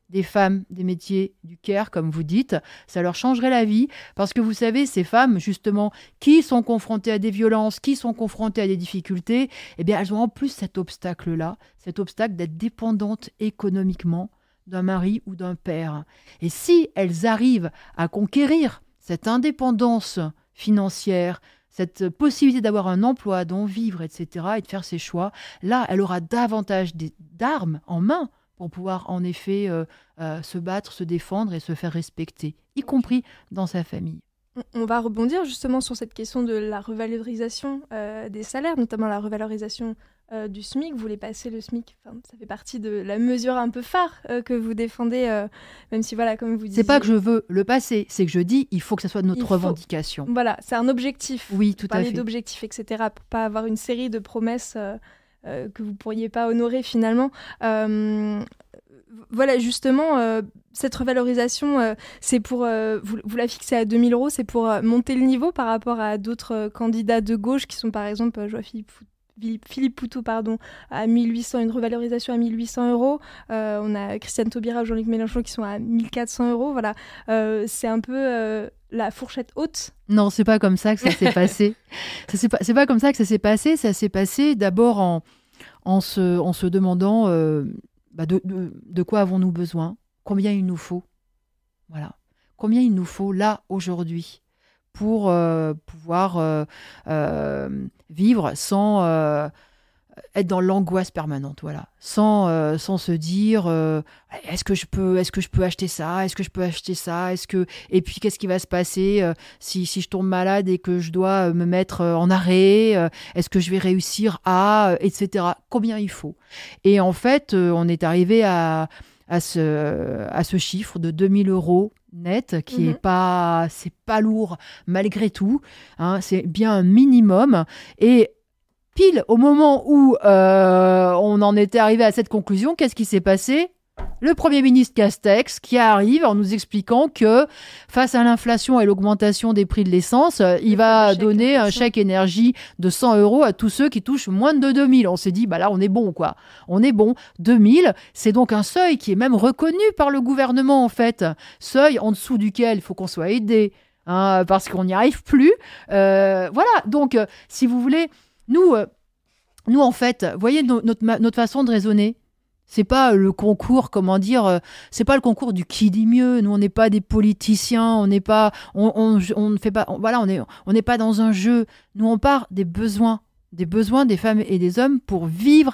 Speaker 2: des femmes des métiers du care, comme vous dites, ça leur changerait la vie. Parce que vous savez, ces femmes, justement, qui sont confrontées à des violences, qui sont confrontées à des difficultés, eh bien, elles ont en plus cet obstacle-là, cet obstacle d'être dépendantes économiquement d'un mari ou d'un père. Et si elles arrivent à conquérir cette indépendance financière, cette possibilité d'avoir un emploi, d'en vivre, et cetera, et de faire ses choix, là, elle aura davantage d'armes en main pour pouvoir en effet euh, euh, se battre, se défendre et se faire respecter, y compris dans sa famille.
Speaker 3: On va rebondir justement sur cette question de la revalorisation euh, des salaires, notamment la revalorisation euh, du SMIC. Vous voulez passer le SMIC, enfin, ça fait partie de la mesure un peu phare euh, que vous défendez, euh, même si voilà, comme vous disiez...
Speaker 2: C'est pas que je veux le passer, c'est que je dis il faut que ça soit notre
Speaker 3: faut...
Speaker 2: revendication.
Speaker 3: Voilà, c'est un objectif.
Speaker 2: Oui, tout
Speaker 3: vous
Speaker 2: à fait.
Speaker 3: Parler d'objectifs, et cetera, pour pas avoir une série de promesses euh, euh, que vous pourriez pas honorer finalement. Euh, Voilà, justement, euh, cette revalorisation, euh, c'est pour, euh, vous, vous la fixez à deux mille euros, c'est pour euh, monter le niveau par rapport à d'autres euh, candidats de gauche qui sont par exemple, euh, je vois Philippe, Philippe Poutou, pardon, à mille huit cents, une revalorisation à mille huit cents euros. Euh, on a Christiane Taubira ou Jean-Luc Mélenchon qui sont à mille quatre cents euros. Voilà, euh, c'est un peu euh, la fourchette haute.
Speaker 2: Non, c'est pas comme ça que ça s'est passé. Ça, c'est pas, c'est pas comme ça que ça s'est passé. Ça s'est passé d'abord en, en, se, en se demandant... Euh, Bah de, de, de quoi avons-nous besoin? Combien il nous faut? Voilà. Combien il nous faut là, aujourd'hui, pour euh, pouvoir euh, euh, vivre sans euh, être dans l'angoisse permanente, voilà. Sans, euh, sans se dire euh, est-ce que je peux, est-ce que je peux acheter ça? Est-ce que je peux acheter ça? Est-ce que... Et puis, qu'est-ce qui va se passer euh, si, si je tombe malade et que je dois me mettre euh, en arrêt? euh, Est-ce que je vais réussir à... et cetera. Combien il faut? Et en fait, euh, on est arrivé à, à, ce, à ce chiffre de deux mille euros net, qui mmh. est pas... C'est pas lourd malgré tout. Hein, c'est bien un minimum. Et pile au moment où euh, on en était arrivé à cette conclusion, qu'est-ce qui s'est passé? Le Premier ministre Castex qui arrive en nous expliquant que face à l'inflation et l'augmentation des prix de l'essence, euh, il va donner un chèque énergie de cent euros à tous ceux qui touchent moins de deux mille. On s'est dit, bah là, on est bon, quoi. On est bon. deux mille, c'est donc un seuil qui est même reconnu par le gouvernement, en fait. Seuil en dessous duquel il faut qu'on soit aidé, hein, parce qu'on n'y arrive plus. Euh, voilà. Donc, euh, si vous voulez... Nous, euh, nous, en fait, vous voyez no- notre, ma- notre façon de raisonner, c'est pas le concours, comment dire, euh, c'est pas le concours du qui dit mieux. Nous, on n'est pas des politiciens, on n'est pas, on, on, on ne fait pas, on, voilà, on est, on n'est pas dans un jeu. Nous, on part des besoins, des besoins des femmes et des hommes pour vivre.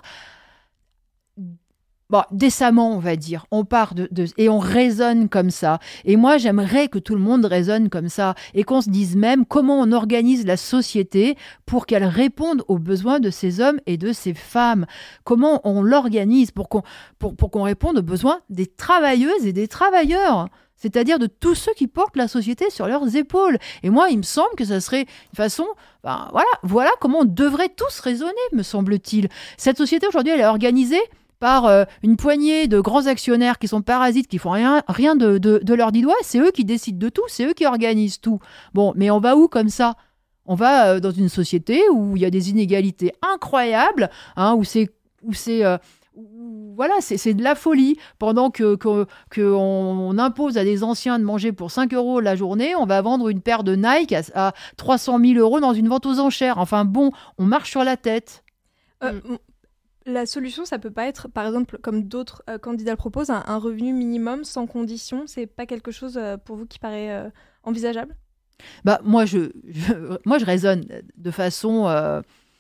Speaker 2: Bon, décemment, on va dire. On part de, de... Et on raisonne comme ça. Et moi, j'aimerais que tout le monde raisonne comme ça. Et qu'on se dise même comment on organise la société pour qu'elle réponde aux besoins de ces hommes et de ces femmes. Comment on l'organise pour qu'on, pour, pour qu'on réponde aux besoins des travailleuses et des travailleurs. C'est-à-dire de tous ceux qui portent la société sur leurs épaules. Et moi, il me semble que ça serait une façon... Ben, voilà, voilà comment on devrait tous raisonner, me semble-t-il. Cette société, aujourd'hui, elle est organisée par euh, une poignée de grands actionnaires qui sont parasites, qui font rien, rien de, de, de leurs dix doigts. C'est eux qui décident de tout, c'est eux qui organisent tout. Bon, mais on va où comme ça? On va euh, dans une société où il y a des inégalités incroyables, hein, où c'est... Où c'est euh, où, voilà, c'est, c'est de la folie. Pendant que, que, que on, on impose à des anciens de manger pour cinq euros la journée, on va vendre une paire de Nike à, à trois cent mille euros dans une vente aux enchères. Enfin bon, on marche sur la tête.
Speaker 3: Euh, mm. La solution, ça peut pas être, par exemple, comme d'autres euh, candidats le proposent, un, un revenu minimum sans condition. C'est pas quelque chose euh, pour vous qui paraît euh, envisageable?
Speaker 2: Bah moi je, je moi je raisonne de façon euh,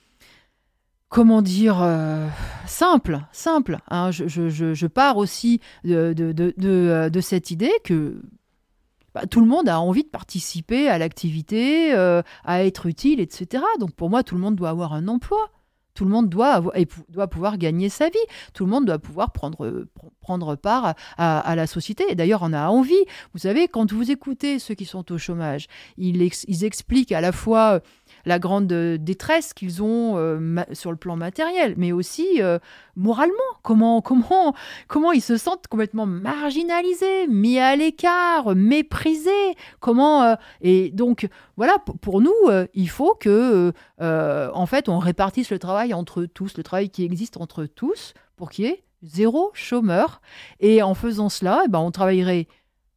Speaker 2: comment dire euh, simple, simple. Hein. Je, je, je, je pars aussi de de, de, de, de cette idée que bah, tout le monde a envie de participer à l'activité, euh, à être utile, et cetera. Donc pour moi, tout le monde doit avoir un emploi. Tout le monde doit, avoir, et doit pouvoir gagner sa vie. Tout le monde doit pouvoir prendre, prendre part à, à, à la société. Et d'ailleurs, on a envie. Vous savez, quand vous écoutez ceux qui sont au chômage, ils, ex, ils expliquent à la fois la grande détresse qu'ils ont euh, ma, sur le plan matériel, mais aussi euh, moralement. Comment, comment, comment ils se sentent complètement marginalisés, mis à l'écart, méprisés. Comment, euh, et donc, voilà, p- pour nous, euh, il faut que, euh, en fait, on répartisse le travail entre tous, le travail qui existe entre tous, pour qu'il y ait zéro chômeur. Et en faisant cela, eh ben, on travaillerait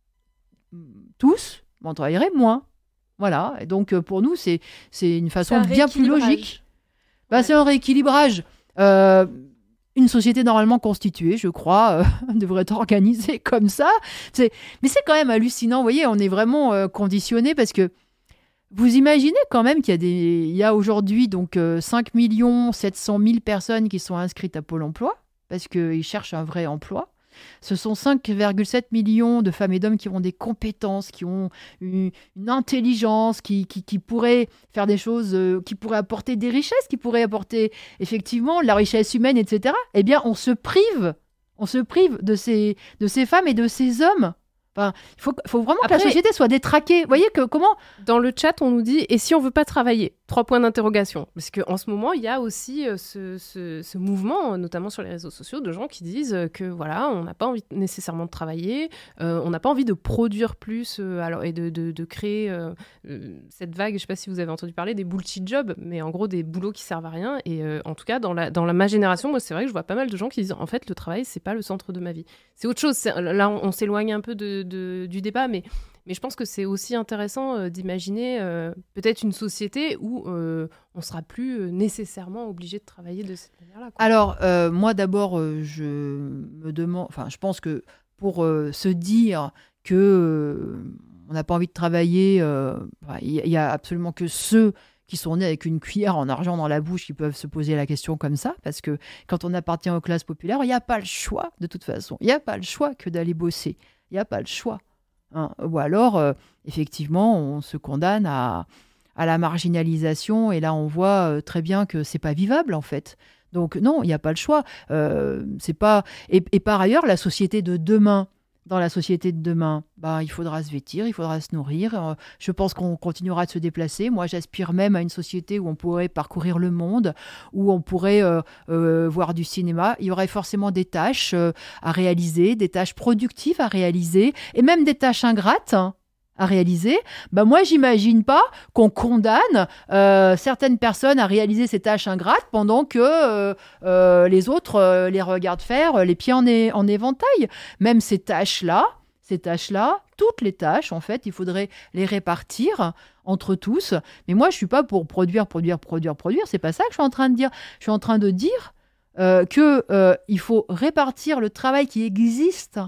Speaker 2: tous, mais on travaillerait moins. Voilà. Et donc, pour nous, c'est, c'est une façon bien plus logique. Ben, ouais. C'est un rééquilibrage. Euh, une société normalement constituée, je crois, euh, devrait être organisée comme ça. C'est... Mais c'est quand même hallucinant. Vous voyez, on est vraiment euh, conditionné parce que vous imaginez quand même qu'il y a, des... Il y a aujourd'hui donc, euh, cinq millions sept cent mille personnes qui sont inscrites à Pôle emploi parce qu'ils cherchent un vrai emploi. Ce sont cinq virgule sept millions de femmes et d'hommes qui ont des compétences, qui ont une, une intelligence, qui, qui, qui pourraient faire des choses, euh, qui pourraient apporter des richesses, qui pourraient apporter effectivement la richesse humaine, et cetera. Eh bien, on se prive, on se prive de ces, de ces femmes et de ces hommes. Enfin, il faut, faut vraiment Après, que la société soit détraquée. Vous voyez que comment...
Speaker 1: Dans le chat, on nous dit « Et si on ne veut pas travailler ?» Trois points d'interrogation. Parce qu'en ce moment, il y a aussi euh, ce, ce, ce mouvement, notamment sur les réseaux sociaux, de gens qui disent que voilà, on n'a pas envie nécessairement de travailler, euh, on n'a pas envie de produire plus euh, alors, et de, de, de créer euh, euh, cette vague, je ne sais pas si vous avez entendu parler, des bullshit jobs, mais en gros des boulots qui servent à rien. Et euh, en tout cas, dans, la, dans la, ma génération, moi, c'est vrai que je vois pas mal de gens qui disent « En fait, le travail, ce n'est pas le centre de ma vie. » C'est autre chose. C'est, là, on, on s'éloigne un peu de... De, du débat, mais, mais je pense que c'est aussi intéressant euh, d'imaginer euh, peut-être une société où euh, on ne sera plus euh, nécessairement obligé de travailler de cette manière-là. Quoi.
Speaker 2: Alors, euh, moi d'abord, euh, je me demande, enfin, je pense que pour euh, se dire que euh, on n'a pas envie de travailler, il euh, y, y a absolument que ceux qui sont nés avec une cuillère en argent dans la bouche qui peuvent se poser la question comme ça, parce que quand on appartient aux classes populaires, il n'y a pas le choix de toute façon. Il n'y a pas le choix que d'aller bosser. Il n'y a pas le choix. Hein. Ou alors, euh, effectivement, on se condamne à, à la marginalisation et là, on voit euh, très bien que c'est pas vivable, en fait. Donc, non, il n'y a pas le choix. Euh, c'est pas... et, et par ailleurs, la société de demain, dans la société de demain, bah, il faudra se vêtir, il faudra se nourrir. Euh, je pense qu'on continuera de se déplacer. Moi, j'aspire même à une société où on pourrait parcourir le monde, où on pourrait euh, euh, voir du cinéma. Il y aurait forcément des tâches euh, à réaliser, des tâches productives à réaliser, et même des tâches ingrates hein, à réaliser. Bah, moi, j'imagine pas qu'on condamne euh, certaines personnes à réaliser ces tâches ingrates pendant que euh, euh, les autres euh, les regardent faire les pieds en, é- en éventail. Même ces tâches-là, ces tâches-là, toutes les tâches, en fait, il faudrait les répartir entre tous. Mais moi, je suis pas pour produire, produire, produire, produire. C'est pas ça que je suis en train de dire. Je suis en train de dire euh, que euh, il faut répartir le travail qui existe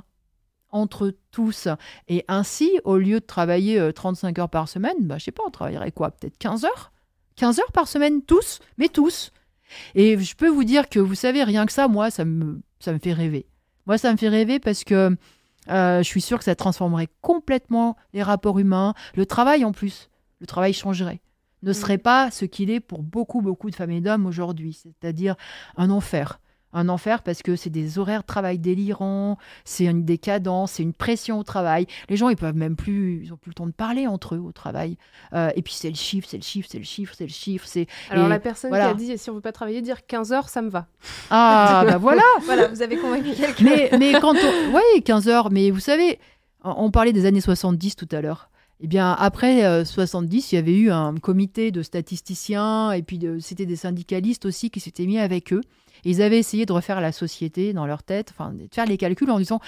Speaker 2: entre tous. Et ainsi, au lieu de travailler euh, trente-cinq heures par semaine, bah, je sais pas, on travaillerait quoi? Peut-être quinze heures? quinze heures par semaine, tous, mais tous. Et je peux vous dire que, vous savez, rien que ça, moi, ça me, ça me fait rêver. Moi, ça me fait rêver parce que euh, je suis sûre que ça transformerait complètement les rapports humains. Le travail, en plus, le travail changerait. Ne serait pas ce qu'il est pour beaucoup, beaucoup de femmes et d'hommes aujourd'hui, c'est-à-dire un enfer. Un enfer parce que c'est des horaires de travail délirants, c'est une décadence, c'est une pression au travail. Les gens, ils peuvent même plus, ils ont plus le temps de parler entre eux au travail. Euh, et puis c'est le chiffre, c'est le chiffre, c'est le chiffre, c'est le chiffre. C'est...
Speaker 1: Alors
Speaker 2: et
Speaker 1: la personne
Speaker 2: voilà.
Speaker 1: qui a dit, si on veut pas travailler, dire quinze heures, ça me va.
Speaker 2: Ah, bah voilà.
Speaker 3: Voilà, vous avez convaincu quelqu'un.
Speaker 2: Mais, mais quand on... Oui, quinze heures, mais vous savez, on parlait des années soixante-dix tout à l'heure. Eh bien, après euh, soixante-dix, il y avait eu un comité de statisticiens et puis de, c'était des syndicalistes aussi qui s'étaient mis avec eux. Et ils avaient essayé de refaire la société dans leur tête, enfin, de faire les calculs en disant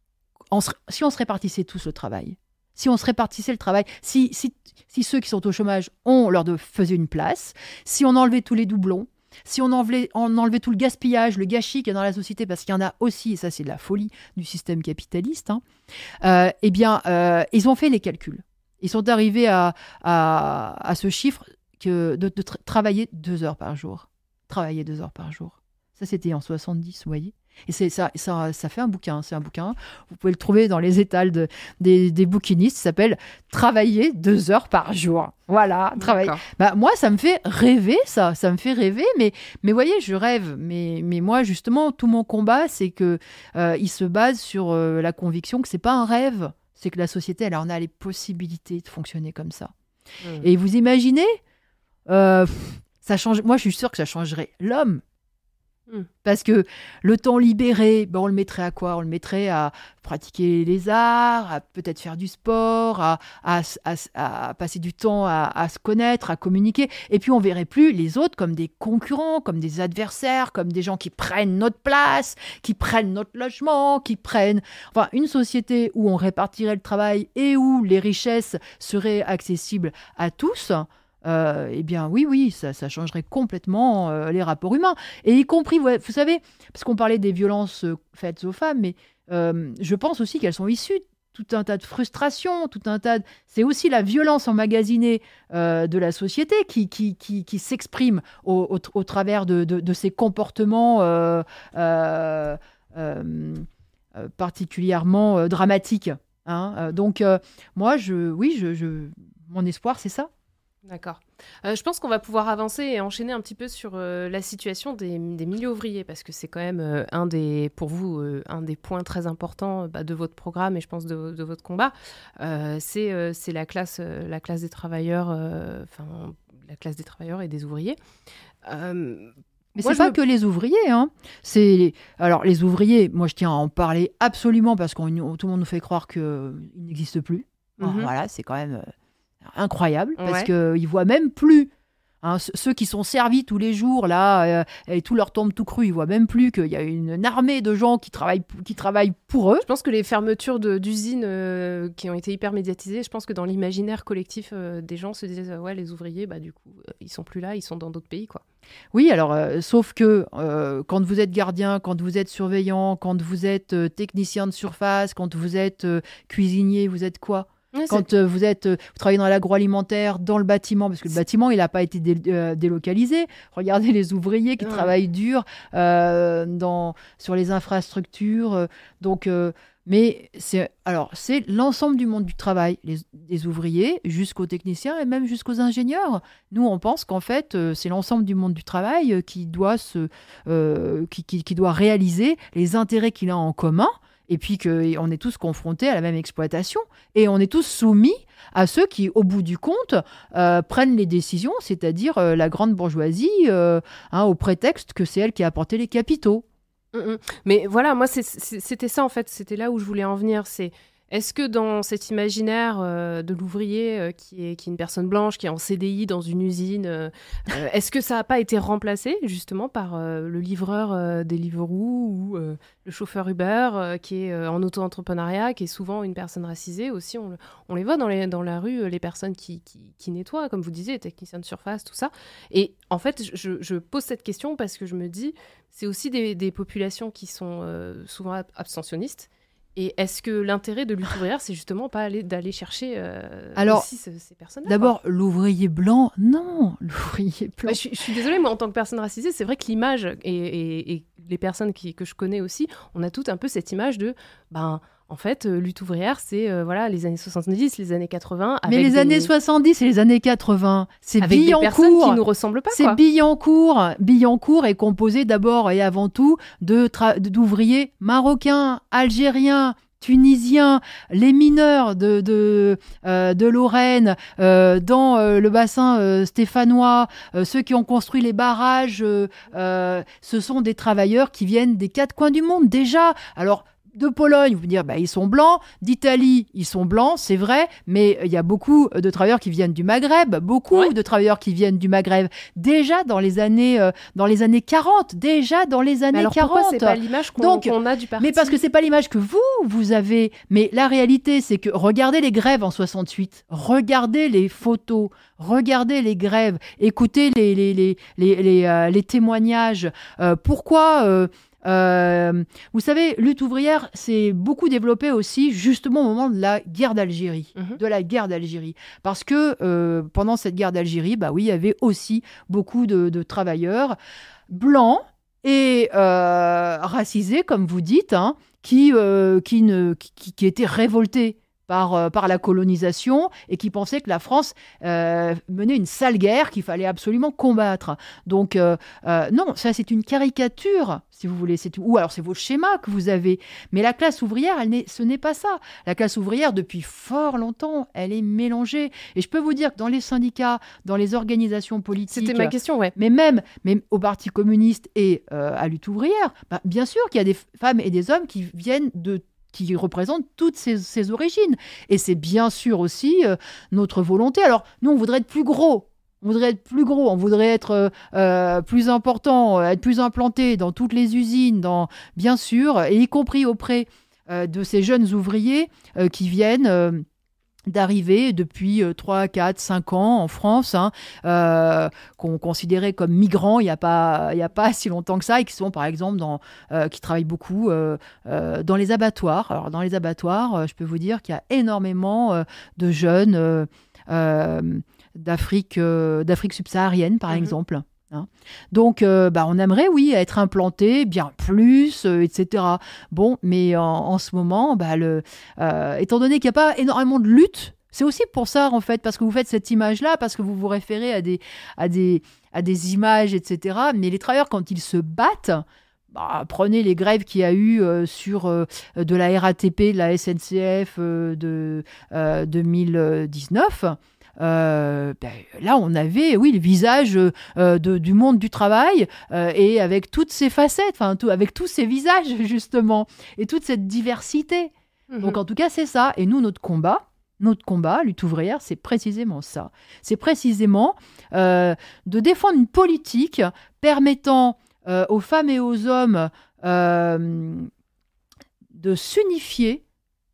Speaker 2: on se, si on se répartissait tous le travail, si on se répartissait le travail, si, si, si ceux qui sont au chômage, on leur de, faisait une place, si on enlevait tous les doublons, si on enlevait, on enlevait tout le gaspillage, le gâchis qu'il y a dans la société, parce qu'il y en a aussi, et ça c'est de la folie du système capitaliste, hein, euh, eh bien, euh, ils ont fait les calculs. Ils sont arrivés à, à, à ce chiffre que de, de tra- travailler deux heures par jour. Travailler deux heures par jour. Ça, c'était en soixante-dix, vous voyez. Et c'est, ça, ça, ça fait un bouquin. C'est un bouquin. Vous pouvez le trouver dans les étals de, des, des bouquinistes. Ça s'appelle « Travailler deux heures par jour ». Voilà, travailler. Bah, moi, ça me fait rêver, ça. Ça me fait rêver. Mais, mais vous voyez, je rêve. Mais, mais moi, justement, tout mon combat, c'est qu'il euh, se base sur euh, la conviction que ce n'est pas un rêve. C'est que la société, elle en a les possibilités de fonctionner comme ça. Mmh. Et vous imaginez, euh, ça change. Moi, je suis sûre que ça changerait l'homme. Mmh. Parce que le temps libéré, ben on le mettrait à quoi ? On le mettrait à pratiquer les arts, à peut-être faire du sport, à, à, à, à passer du temps à, à se connaître, à communiquer. Et puis, on verrait plus les autres comme des concurrents, comme des adversaires, comme des gens qui prennent notre place, qui prennent notre logement, qui prennent... Enfin, une société où on répartirait le travail et où les richesses seraient accessibles à tous... Euh, eh bien oui, oui, ça, ça changerait complètement euh, les rapports humains. Et y compris, ouais, vous savez, parce qu'on parlait des violences euh, faites aux femmes, mais euh, je pense aussi qu'elles sont issues de tout un tas de frustrations, tout un tas de... C'est aussi la violence emmagasinée euh, de la société qui, qui, qui, qui s'exprime au, au, au travers de, de, de ces comportements euh, euh, euh, euh, particulièrement euh, dramatiques. Hein. Euh, donc, euh, moi, je, oui, je, je, mon espoir, c'est ça.
Speaker 1: D'accord. Euh, je pense qu'on va pouvoir avancer et enchaîner un petit peu sur euh, la situation des, des milieux ouvriers, parce que c'est quand même euh, un des, pour vous, euh, un des points très importants bah, de votre programme et je pense de, de votre combat. Euh, c'est, euh, c'est la classe, euh, la classe des travailleurs, enfin euh, la classe des travailleurs et des ouvriers. Euh,
Speaker 2: Mais
Speaker 1: moi,
Speaker 2: c'est pas
Speaker 1: me...
Speaker 2: que les ouvriers, hein. C'est alors les ouvriers. Moi, je tiens à en parler absolument parce que tout le monde nous fait croire qu'ils n'existent plus. Mm-hmm. Alors, voilà, c'est quand même incroyable parce ouais. qu'ils voient même plus hein, ceux qui sont servis tous les jours là euh, et tout leur tombe tout cru, ils voient même plus qu'il y a une, une armée de gens qui travaillent qui travaillent pour eux.
Speaker 1: Je pense que les fermetures de, d'usines euh, qui ont été hyper médiatisées, je pense que dans l'imaginaire collectif euh, des gens se disaient ouais les ouvriers bah du coup euh, ils sont plus là, ils sont dans d'autres pays quoi.
Speaker 2: Oui, alors euh, sauf que euh, quand vous êtes gardien, quand vous êtes surveillant, quand vous êtes euh, technicien de surface, quand vous êtes euh, cuisinier, vous êtes quoi ? Ouais, quand euh, vous êtes, euh, vous travaillez dans l'agroalimentaire, dans le bâtiment, parce que le bâtiment, il n'a pas été dé- euh, délocalisé. Regardez les ouvriers qui ouais. travaillent dur euh, dans, sur les infrastructures. Euh, donc, euh, mais c'est, alors, c'est l'ensemble du monde du travail, les, les ouvriers jusqu'aux techniciens et même jusqu'aux ingénieurs. Nous, on pense qu'en fait, euh, c'est l'ensemble du monde du travail euh, qui doit se, euh, qui, qui, qui doit réaliser les intérêts qu'il a en commun. Et puis qu'on est tous confrontés à la même exploitation. Et on est tous soumis à ceux qui, au bout du compte, euh, prennent les décisions, c'est-à-dire euh, la grande bourgeoisie, euh, hein, au prétexte que c'est elle qui a apporté les capitaux.
Speaker 1: Mmh, mmh. Mais voilà, moi, c'est, c'est, c'était ça, en fait. C'était là où je voulais en venir. C'est... Est-ce que dans cet imaginaire euh, de l'ouvrier euh, qui, est, qui est une personne blanche, qui est en C D I dans une usine, euh, euh, est-ce que ça n'a pas été remplacé justement par euh, le livreur euh, Deliveroo ou euh, le chauffeur Uber euh, qui est euh, en auto-entrepreneuriat, qui est souvent une personne racisée aussi, on, on les voit dans, les, dans la rue, les personnes qui, qui, qui nettoient, comme vous disiez, les techniciens de surface, tout ça. Et en fait, je, je pose cette question parce que je me dis, c'est aussi des, des populations qui sont euh, souvent abstentionnistes. Et est-ce que l'intérêt de lutte ouvrière, c'est justement pas aller, d'aller chercher euh,
Speaker 2: Alors,
Speaker 1: aussi ce, ces personnes-là
Speaker 2: d'abord, quoi. L'ouvrier blanc, non, l'ouvrier blanc.
Speaker 1: Bah, je, je suis désolée, moi, en tant que personne racisée, c'est vrai que l'image, et, et, et les personnes qui, que je connais aussi, on a toutes un peu cette image de, ben, en fait, euh, lutte ouvrière, c'est euh, voilà, les années soixante-dix, les années quatre-vingts. Avec
Speaker 2: Mais les
Speaker 1: des...
Speaker 2: années soixante-dix et les années quatre-vingts, c'est
Speaker 1: avec
Speaker 2: Billancourt.
Speaker 1: Des personnes qui nous ressemblent pas.
Speaker 2: C'est
Speaker 1: quoi.
Speaker 2: Billancourt. Billancourt est composé d'abord et avant tout de tra- d'ouvriers marocains, algériens, tunisiens, les mineurs de, de, euh, de Lorraine, euh, dans euh, le bassin euh, stéphanois, euh, ceux qui ont construit les barrages, euh, euh, ce sont des travailleurs qui viennent des quatre coins du monde déjà. Alors, de Pologne, vous dire, bah, ils sont blancs. D'Italie, ils sont blancs, c'est vrai, mais il y a beaucoup de travailleurs qui viennent du Maghreb, beaucoup ouais. de travailleurs qui viennent du Maghreb, déjà dans les années, euh, dans les années quarante, déjà dans les années
Speaker 1: mais alors
Speaker 2: quarante.
Speaker 1: Pourquoi c'est pas l'image qu'on, Donc, qu'on a du parti ?
Speaker 2: Mais parce que c'est pas l'image que vous, vous avez. Mais la réalité, c'est que regardez les grèves en soixante-huit, regardez les photos, regardez les grèves, écoutez les, les, les, les, les, euh, les témoignages. Euh, pourquoi euh, Euh, vous savez, lutte ouvrière, c'est beaucoup développé aussi justement au moment de la guerre d'Algérie, mmh. de la guerre d'Algérie, parce que euh, pendant cette guerre d'Algérie, bah oui, il y avait aussi beaucoup de, de travailleurs blancs et euh, racisés, comme vous dites, hein, qui, euh, qui, ne, qui, qui étaient révoltés par, euh, par la colonisation et qui pensaient que la France euh, menait une sale guerre qu'il fallait absolument combattre. Donc, euh, euh, non, ça, c'est une caricature, si vous voulez. C'est, ou alors, c'est vos schémas que vous avez. Mais la classe ouvrière, elle n'est, ce n'est pas ça. La classe ouvrière, depuis fort longtemps, elle est mélangée. Et je peux vous dire que dans les syndicats, dans les organisations politiques...
Speaker 1: C'était ma question, ouais.
Speaker 2: Mais même, même au Parti communiste et euh, à Lutte ouvrière, bah, bien sûr qu'il y a des femmes et des hommes qui viennent de qui représentent toutes ces, ces origines. Et c'est bien sûr aussi euh, notre volonté. Alors, nous, on voudrait être plus gros. On voudrait être plus gros, on voudrait être euh, plus important, être plus implanté dans toutes les usines, dans, bien sûr, et y compris auprès euh, de ces jeunes ouvriers euh, qui viennent... Euh, d'arriver depuis trois, quatre, cinq ans en France, hein, euh, qu'on considérait comme migrants il n'y a pas, il n'y a pas si longtemps que ça, et qui sont par exemple dans, euh, qui travaillent beaucoup euh, euh, dans les abattoirs. Alors dans les abattoirs, euh, je peux vous dire qu'il y a énormément euh, de jeunes euh, euh, d'Afrique, euh, d'Afrique subsaharienne par mmh. exemple. Hein. Donc, euh, bah, on aimerait, oui, être implanté bien plus, euh, et cetera. Bon, mais en, en ce moment, bah, le, euh, étant donné qu'il n'y a pas énormément de lutte, c'est aussi pour ça, en fait, parce que vous faites cette image-là, parce que vous vous référez à des, à des, à des images, et cetera. Mais les travailleurs, quand ils se battent, bah, prenez les grèves qu'il y a eu euh, sur euh, de la R A T P, de la S N C F euh, de euh, deux mille dix-neuf. Euh, ben, là, on avait, oui, le visage euh, de, du monde du travail euh, et avec toutes ces facettes, enfin, tout, avec tous ces visages, justement, et toute cette diversité. Mmh. Donc, en tout cas, c'est ça. Et nous, notre combat, notre combat, Lutte ouvrière, c'est précisément ça. C'est précisément euh, de défendre une politique permettant euh, aux femmes et aux hommes euh, de s'unifier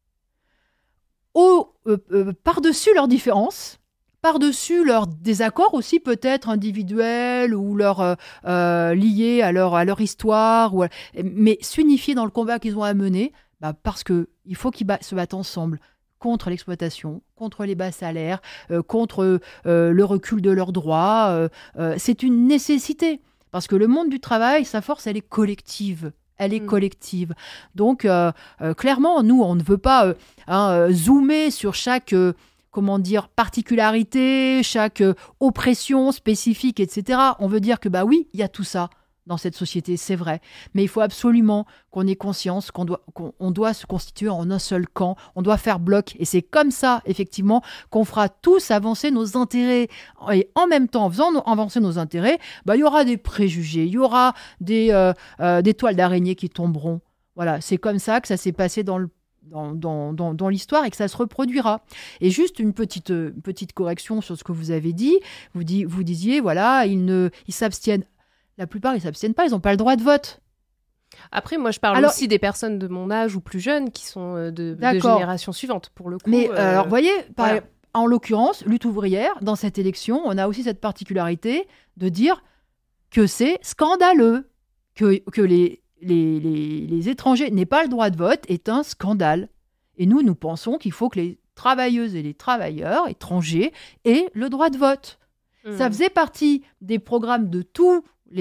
Speaker 2: au, euh, euh, par-dessus leurs différences, par-dessus leurs désaccords aussi peut-être individuels ou leur, euh, euh, liés à leur, à leur histoire, ou à... mais s'unifier dans le combat qu'ils ont à mener, bah parce qu'il faut qu'ils ba- se battent ensemble contre l'exploitation, contre les bas salaires, euh, contre euh, le recul de leurs droits. Euh, euh, c'est une nécessité, parce que le monde du travail, sa force, elle est collective. Elle est mmh. collective. Donc, euh, euh, clairement, nous, on ne veut pas euh, hein, euh, zoomer sur chaque... Euh, comment dire, particularité, chaque euh, oppression spécifique, et cetera. On veut dire que, bah oui, il y a tout ça dans cette société, c'est vrai. Mais il faut absolument qu'on ait conscience qu'on doit, qu'on on doit se constituer en un seul camp, on doit faire bloc. Et c'est comme ça, effectivement, qu'on fera tous avancer nos intérêts. Et en même temps, en faisant no- avancer nos intérêts, bah, il y aura des préjugés, il y aura des, euh, euh, des toiles d'araignée qui tomberont. Voilà, c'est comme ça que ça s'est passé dans le Dans, dans, dans, dans l'histoire et que ça se reproduira. Et juste une petite, euh, petite correction sur ce que vous avez dit. Vous, dit, vous disiez, voilà, ils, ne, ils s'abstiennent. La plupart, ils ne s'abstiennent pas, ils n'ont pas le droit de vote.
Speaker 1: Après, moi, je parle alors, aussi des personnes de mon âge ou plus jeunes qui sont euh, de, de génération suivante, pour le coup.
Speaker 2: Mais euh, alors, vous voyez, par,
Speaker 1: voilà.
Speaker 2: en l'occurrence, Lutte ouvrière, dans cette élection, on a aussi cette particularité de dire que c'est scandaleux, que, que les... Les, les, les étrangers n'aient pas le droit de vote est un scandale. Et nous, nous pensons qu'il faut que les travailleuses et les travailleurs étrangers aient le droit de vote. Mmh. Ça faisait partie des programmes de tous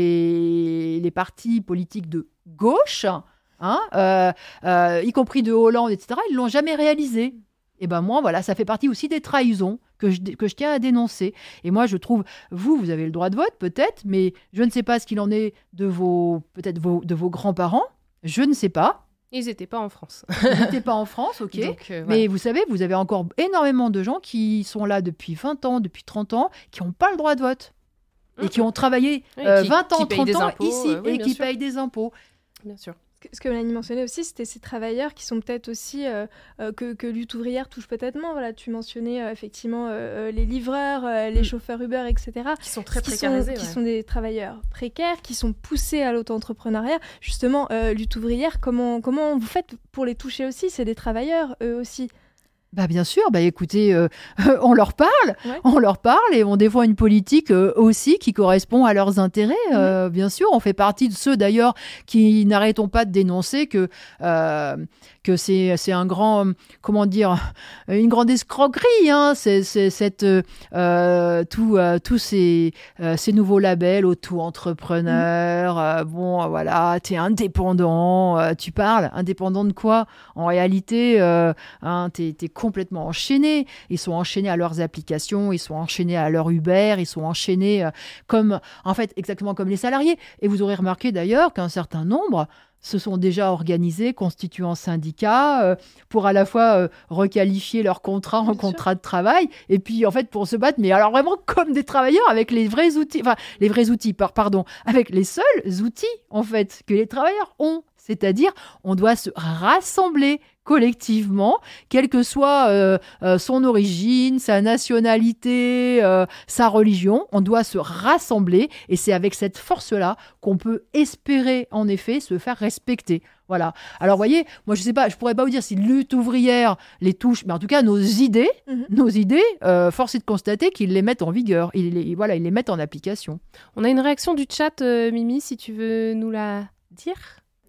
Speaker 2: les, les partis politiques de gauche, hein, euh, euh, y compris de Hollande, et cetera. Ils ne l'ont jamais réalisé. Et ben moi, voilà, ça fait partie aussi des trahisons que je, que je tiens à dénoncer. Et moi, je trouve, vous, vous avez le droit de vote, peut-être, mais je ne sais pas ce qu'il en est de vos, peut-être vos, de vos grands-parents. Je ne sais pas.
Speaker 1: Ils n'étaient pas en France.
Speaker 2: Ils n'étaient pas en France, ok. Donc, euh, voilà. Mais vous savez, vous avez encore énormément de gens qui sont là depuis vingt ans, depuis trente ans, qui n'ont pas le droit de vote. Mmh. Et qui ont travaillé euh, qui, vingt ans, trente ans impôts, ici, euh, oui, et qui sûr. payent des impôts.
Speaker 1: Bien sûr.
Speaker 3: Ce que Mélanie mentionnait aussi, c'était ces travailleurs qui sont peut-être aussi, euh, euh, que, que Lutte ouvrière touche peut-être moins. Voilà, tu mentionnais euh, effectivement euh, les livreurs, euh, les mmh. chauffeurs Uber, et cetera.
Speaker 1: Qui sont très
Speaker 3: qui
Speaker 1: précarisés.
Speaker 3: Sont,
Speaker 1: ouais.
Speaker 3: Qui sont des travailleurs précaires, qui sont poussés à l'auto-entrepreneuriat. Justement, euh, Lutte ouvrière, comment, comment vous faites pour les toucher aussi ? C'est des travailleurs, eux aussi.
Speaker 2: Bah bien sûr, bah écoutez, euh, on leur parle, ouais. on leur parle et on défend une politique euh, aussi qui correspond à leurs intérêts. Euh, mmh. Bien sûr, on fait partie de ceux d'ailleurs qui n'arrêtons pas de dénoncer que euh, que c'est c'est un grand, comment dire, une grande escroquerie. Hein, c'est, c'est cette euh, tout euh, tous ces euh, ces nouveaux labels auto-entrepreneur. Mmh. Euh, bon, voilà, t'es indépendant, euh, tu parles indépendant de quoi ? En réalité, euh, hein, t'es t'es complètement enchaînés. Ils sont enchaînés à leurs applications, ils sont enchaînés à leur Uber, ils sont enchaînés euh, comme, en fait, exactement comme les salariés. Et vous aurez remarqué d'ailleurs qu'un certain nombre se sont déjà organisés, constituant syndicats, euh, pour à la fois euh, requalifier leur contrat en Bien contrat sûr. de travail, et puis en fait pour se battre, mais alors vraiment comme des travailleurs, avec les vrais outils, enfin les vrais outils, pardon, avec les seuls outils en fait que les travailleurs ont. C'est-à-dire, on doit se rassembler collectivement, quelle que soit euh, euh, son origine, sa nationalité, euh, sa religion, on doit se rassembler et c'est avec cette force-là qu'on peut espérer en effet se faire respecter. Voilà. Alors, vous voyez, moi, je sais pas, je pourrais pas vous dire si lutte ouvrière les touche, mais en tout cas, nos idées, mmh. nos idées, euh, force est de constater qu'ils les mettent en vigueur, ils les, voilà, ils les mettent en application.
Speaker 1: On a une réaction du chat, euh, Mimi, si tu veux nous la dire.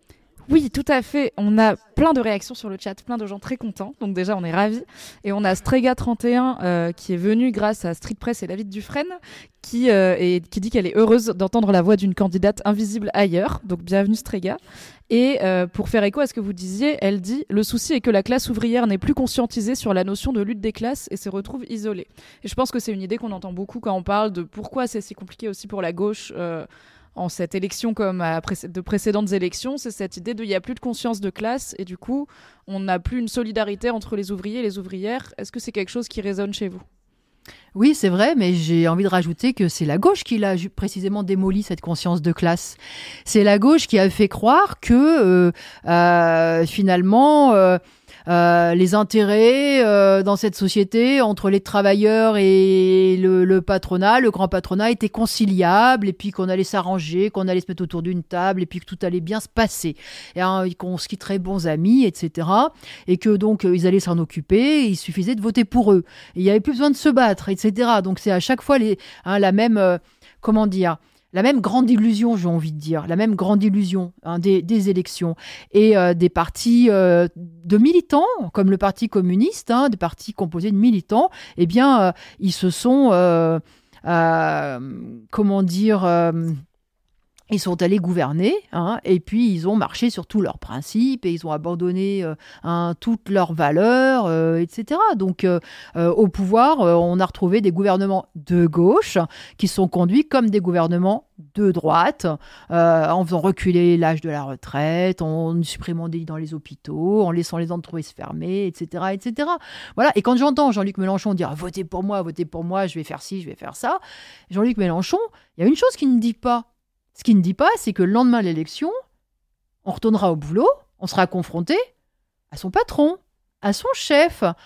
Speaker 5: Oui, tout à fait. On a plein de réactions sur le chat, plein de gens très contents. Donc déjà, on est ravis. Et on a Strega trente et un euh, qui est venu grâce à Street Press et David Dufresne, qui, euh, et, qui dit qu'elle est heureuse d'entendre la voix d'une candidate invisible ailleurs. Donc bienvenue Strega. Et euh, pour faire écho à ce que vous disiez, elle dit « Le souci est que la classe ouvrière n'est plus conscientisée sur la notion de lutte des classes et se retrouve isolée. » Et je pense que c'est une idée qu'on entend beaucoup quand on parle de pourquoi c'est si compliqué aussi pour la gauche euh, en cette élection comme à pré- de précédentes élections, c'est cette idée de il n'y a plus de conscience de classe et du coup, on n'a plus une solidarité entre les ouvriers et les ouvrières. Est-ce que c'est quelque chose qui résonne chez vous ?
Speaker 2: Oui, c'est vrai, mais j'ai envie de rajouter que c'est la gauche qui l'a précisément démoli, cette conscience de classe. C'est la gauche qui a fait croire que euh, euh, finalement... Euh, Euh, les intérêts euh, dans cette société entre les travailleurs et le, le patronat, le grand patronat, étaient conciliables et puis qu'on allait s'arranger, qu'on allait se mettre autour d'une table et puis que tout allait bien se passer. Et hein, qu'on se quitterait bons amis, et cetera. Et que donc euh, ils allaient s'en occuper, il suffisait de voter pour eux. Et il n'y avait plus besoin de se battre, et cetera. Donc c'est à chaque fois les, hein, la même, euh, comment dire, la même grande illusion, j'ai envie de dire, la même grande illusion hein, des, des élections et euh, des partis euh, de militants, comme le Parti communiste, hein, des partis composés de militants, eh bien, euh, ils se sont, euh, euh, comment dire, euh, ils sont allés gouverner, hein, et puis ils ont marché sur tous leurs principes et ils ont abandonné euh, hein, toutes leurs valeurs, euh, et cetera. Donc, euh, euh, au pouvoir, euh, on a retrouvé des gouvernements de gauche qui sont conduits comme des gouvernements de droite, euh, en faisant reculer l'âge de la retraite, en supprimant des lits dans les hôpitaux, en laissant les entreprises fermées, et cetera, et cetera. Voilà. Et quand j'entends Jean-Luc Mélenchon dire « Votez pour moi, votez pour moi, je vais faire ci, je vais faire ça », Jean-Luc Mélenchon, il y a une chose qu'il ne dit pas. Ce qu'il ne dit pas, c'est que le lendemain de l'élection, on retournera au boulot, on sera confronté à son patron, à son chef, euh,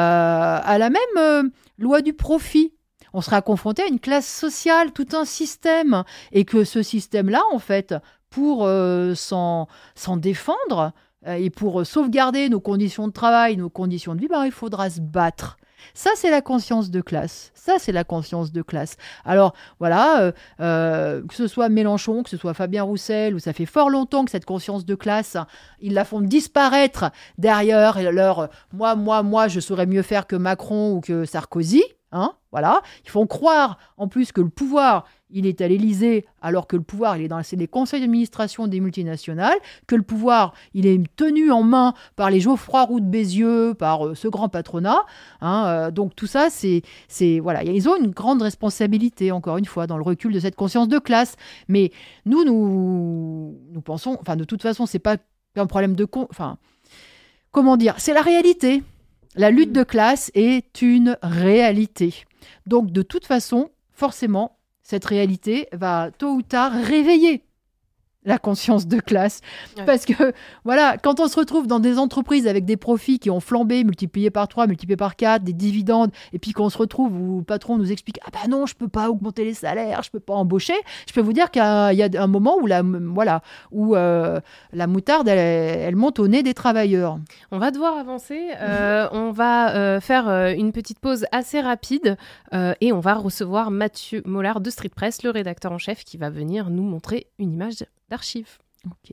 Speaker 2: à la même euh, loi du profit. On sera confronté à une classe sociale, tout un système. Et que ce système-là, en fait, pour euh, s'en, s'en défendre euh, et pour sauvegarder nos conditions de travail, nos conditions de vie, ben, il faudra se battre. Ça, c'est la conscience de classe. Ça, c'est la conscience de classe. Alors, voilà, euh, euh, que ce soit Mélenchon, que ce soit Fabien Roussel, où ça fait fort longtemps que cette conscience de classe, ils la font disparaître derrière leur « moi, moi, moi, je saurais mieux faire que Macron ou que Sarkozy ». Hein, voilà. Ils font croire en plus que le pouvoir, il est à l'Élysée, alors que le pouvoir, il est dans les conseils d'administration des multinationales, que le pouvoir, il est tenu en main par les Geoffroy Roux de Bézieux, par euh, ce grand patronat. Hein, euh, donc tout ça, c'est, c'est voilà, ils ont une grande responsabilité, encore une fois, dans le recul de cette conscience de classe. Mais nous, nous, nous pensons, enfin, de toute façon, c'est pas un problème de con, enfin, comment dire, c'est la réalité. La lutte de classe est une réalité. Donc, de toute façon, forcément, cette réalité va tôt ou tard réveiller la conscience de classe. Ouais. Parce que, voilà, quand on se retrouve dans des entreprises avec des profits qui ont flambé, multipliés par trois, multipliés par quatre, des dividendes, et puis qu'on se retrouve où le patron nous explique « Ah ben non, je ne peux pas augmenter les salaires, je ne peux pas embaucher », je peux vous dire qu'il y a, il y a un moment où la, voilà, où, euh, la moutarde, elle, elle monte au nez des travailleurs.
Speaker 1: On va devoir avancer. Euh, on va euh, faire euh, une petite pause assez rapide euh, et on va recevoir Mathieu Mollard de Street Press, le rédacteur en chef, qui va venir nous montrer une image d'archives.
Speaker 2: Ok.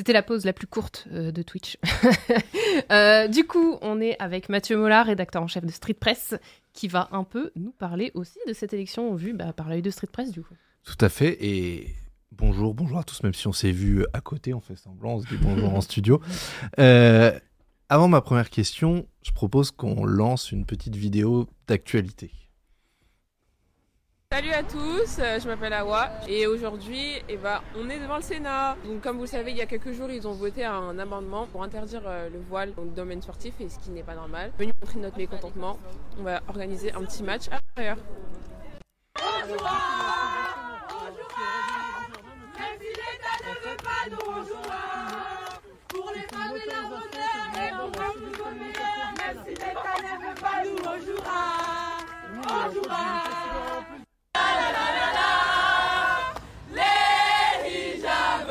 Speaker 1: C'était la pause la plus courte euh, de Twitch. euh, du coup, on est avec Mathieu Mollard, rédacteur en chef de Street Press, qui va un peu nous parler aussi de cette élection vue bah, par l'œil de Street Press, du coup.
Speaker 6: Tout à fait, et bonjour, bonjour à tous, même si on s'est vu à côté, on fait semblant, on se dit bonjour en studio. Euh, avant ma première question, je propose qu'on lance une petite vidéo d'actualité.
Speaker 7: Salut à tous, je m'appelle Awa et aujourd'hui eh ben, on est devant le Sénat. Donc, comme vous le savez, il y a quelques jours ils ont voté un amendement pour interdire euh, le voile dans le domaine sportif, et ce qui n'est pas normal. Venu montrer notre mécontentement, on va organiser un petit match à l'intérieur.
Speaker 8: On jouera, on jouera, même si l'État ne veut pas, nous on jouera. Pour les femmes et leurs honneurs et pour voir nous au meilleur, même si l'État ne veut pas, nous on jouera, on jouera. La, la, la, la, les hijabes.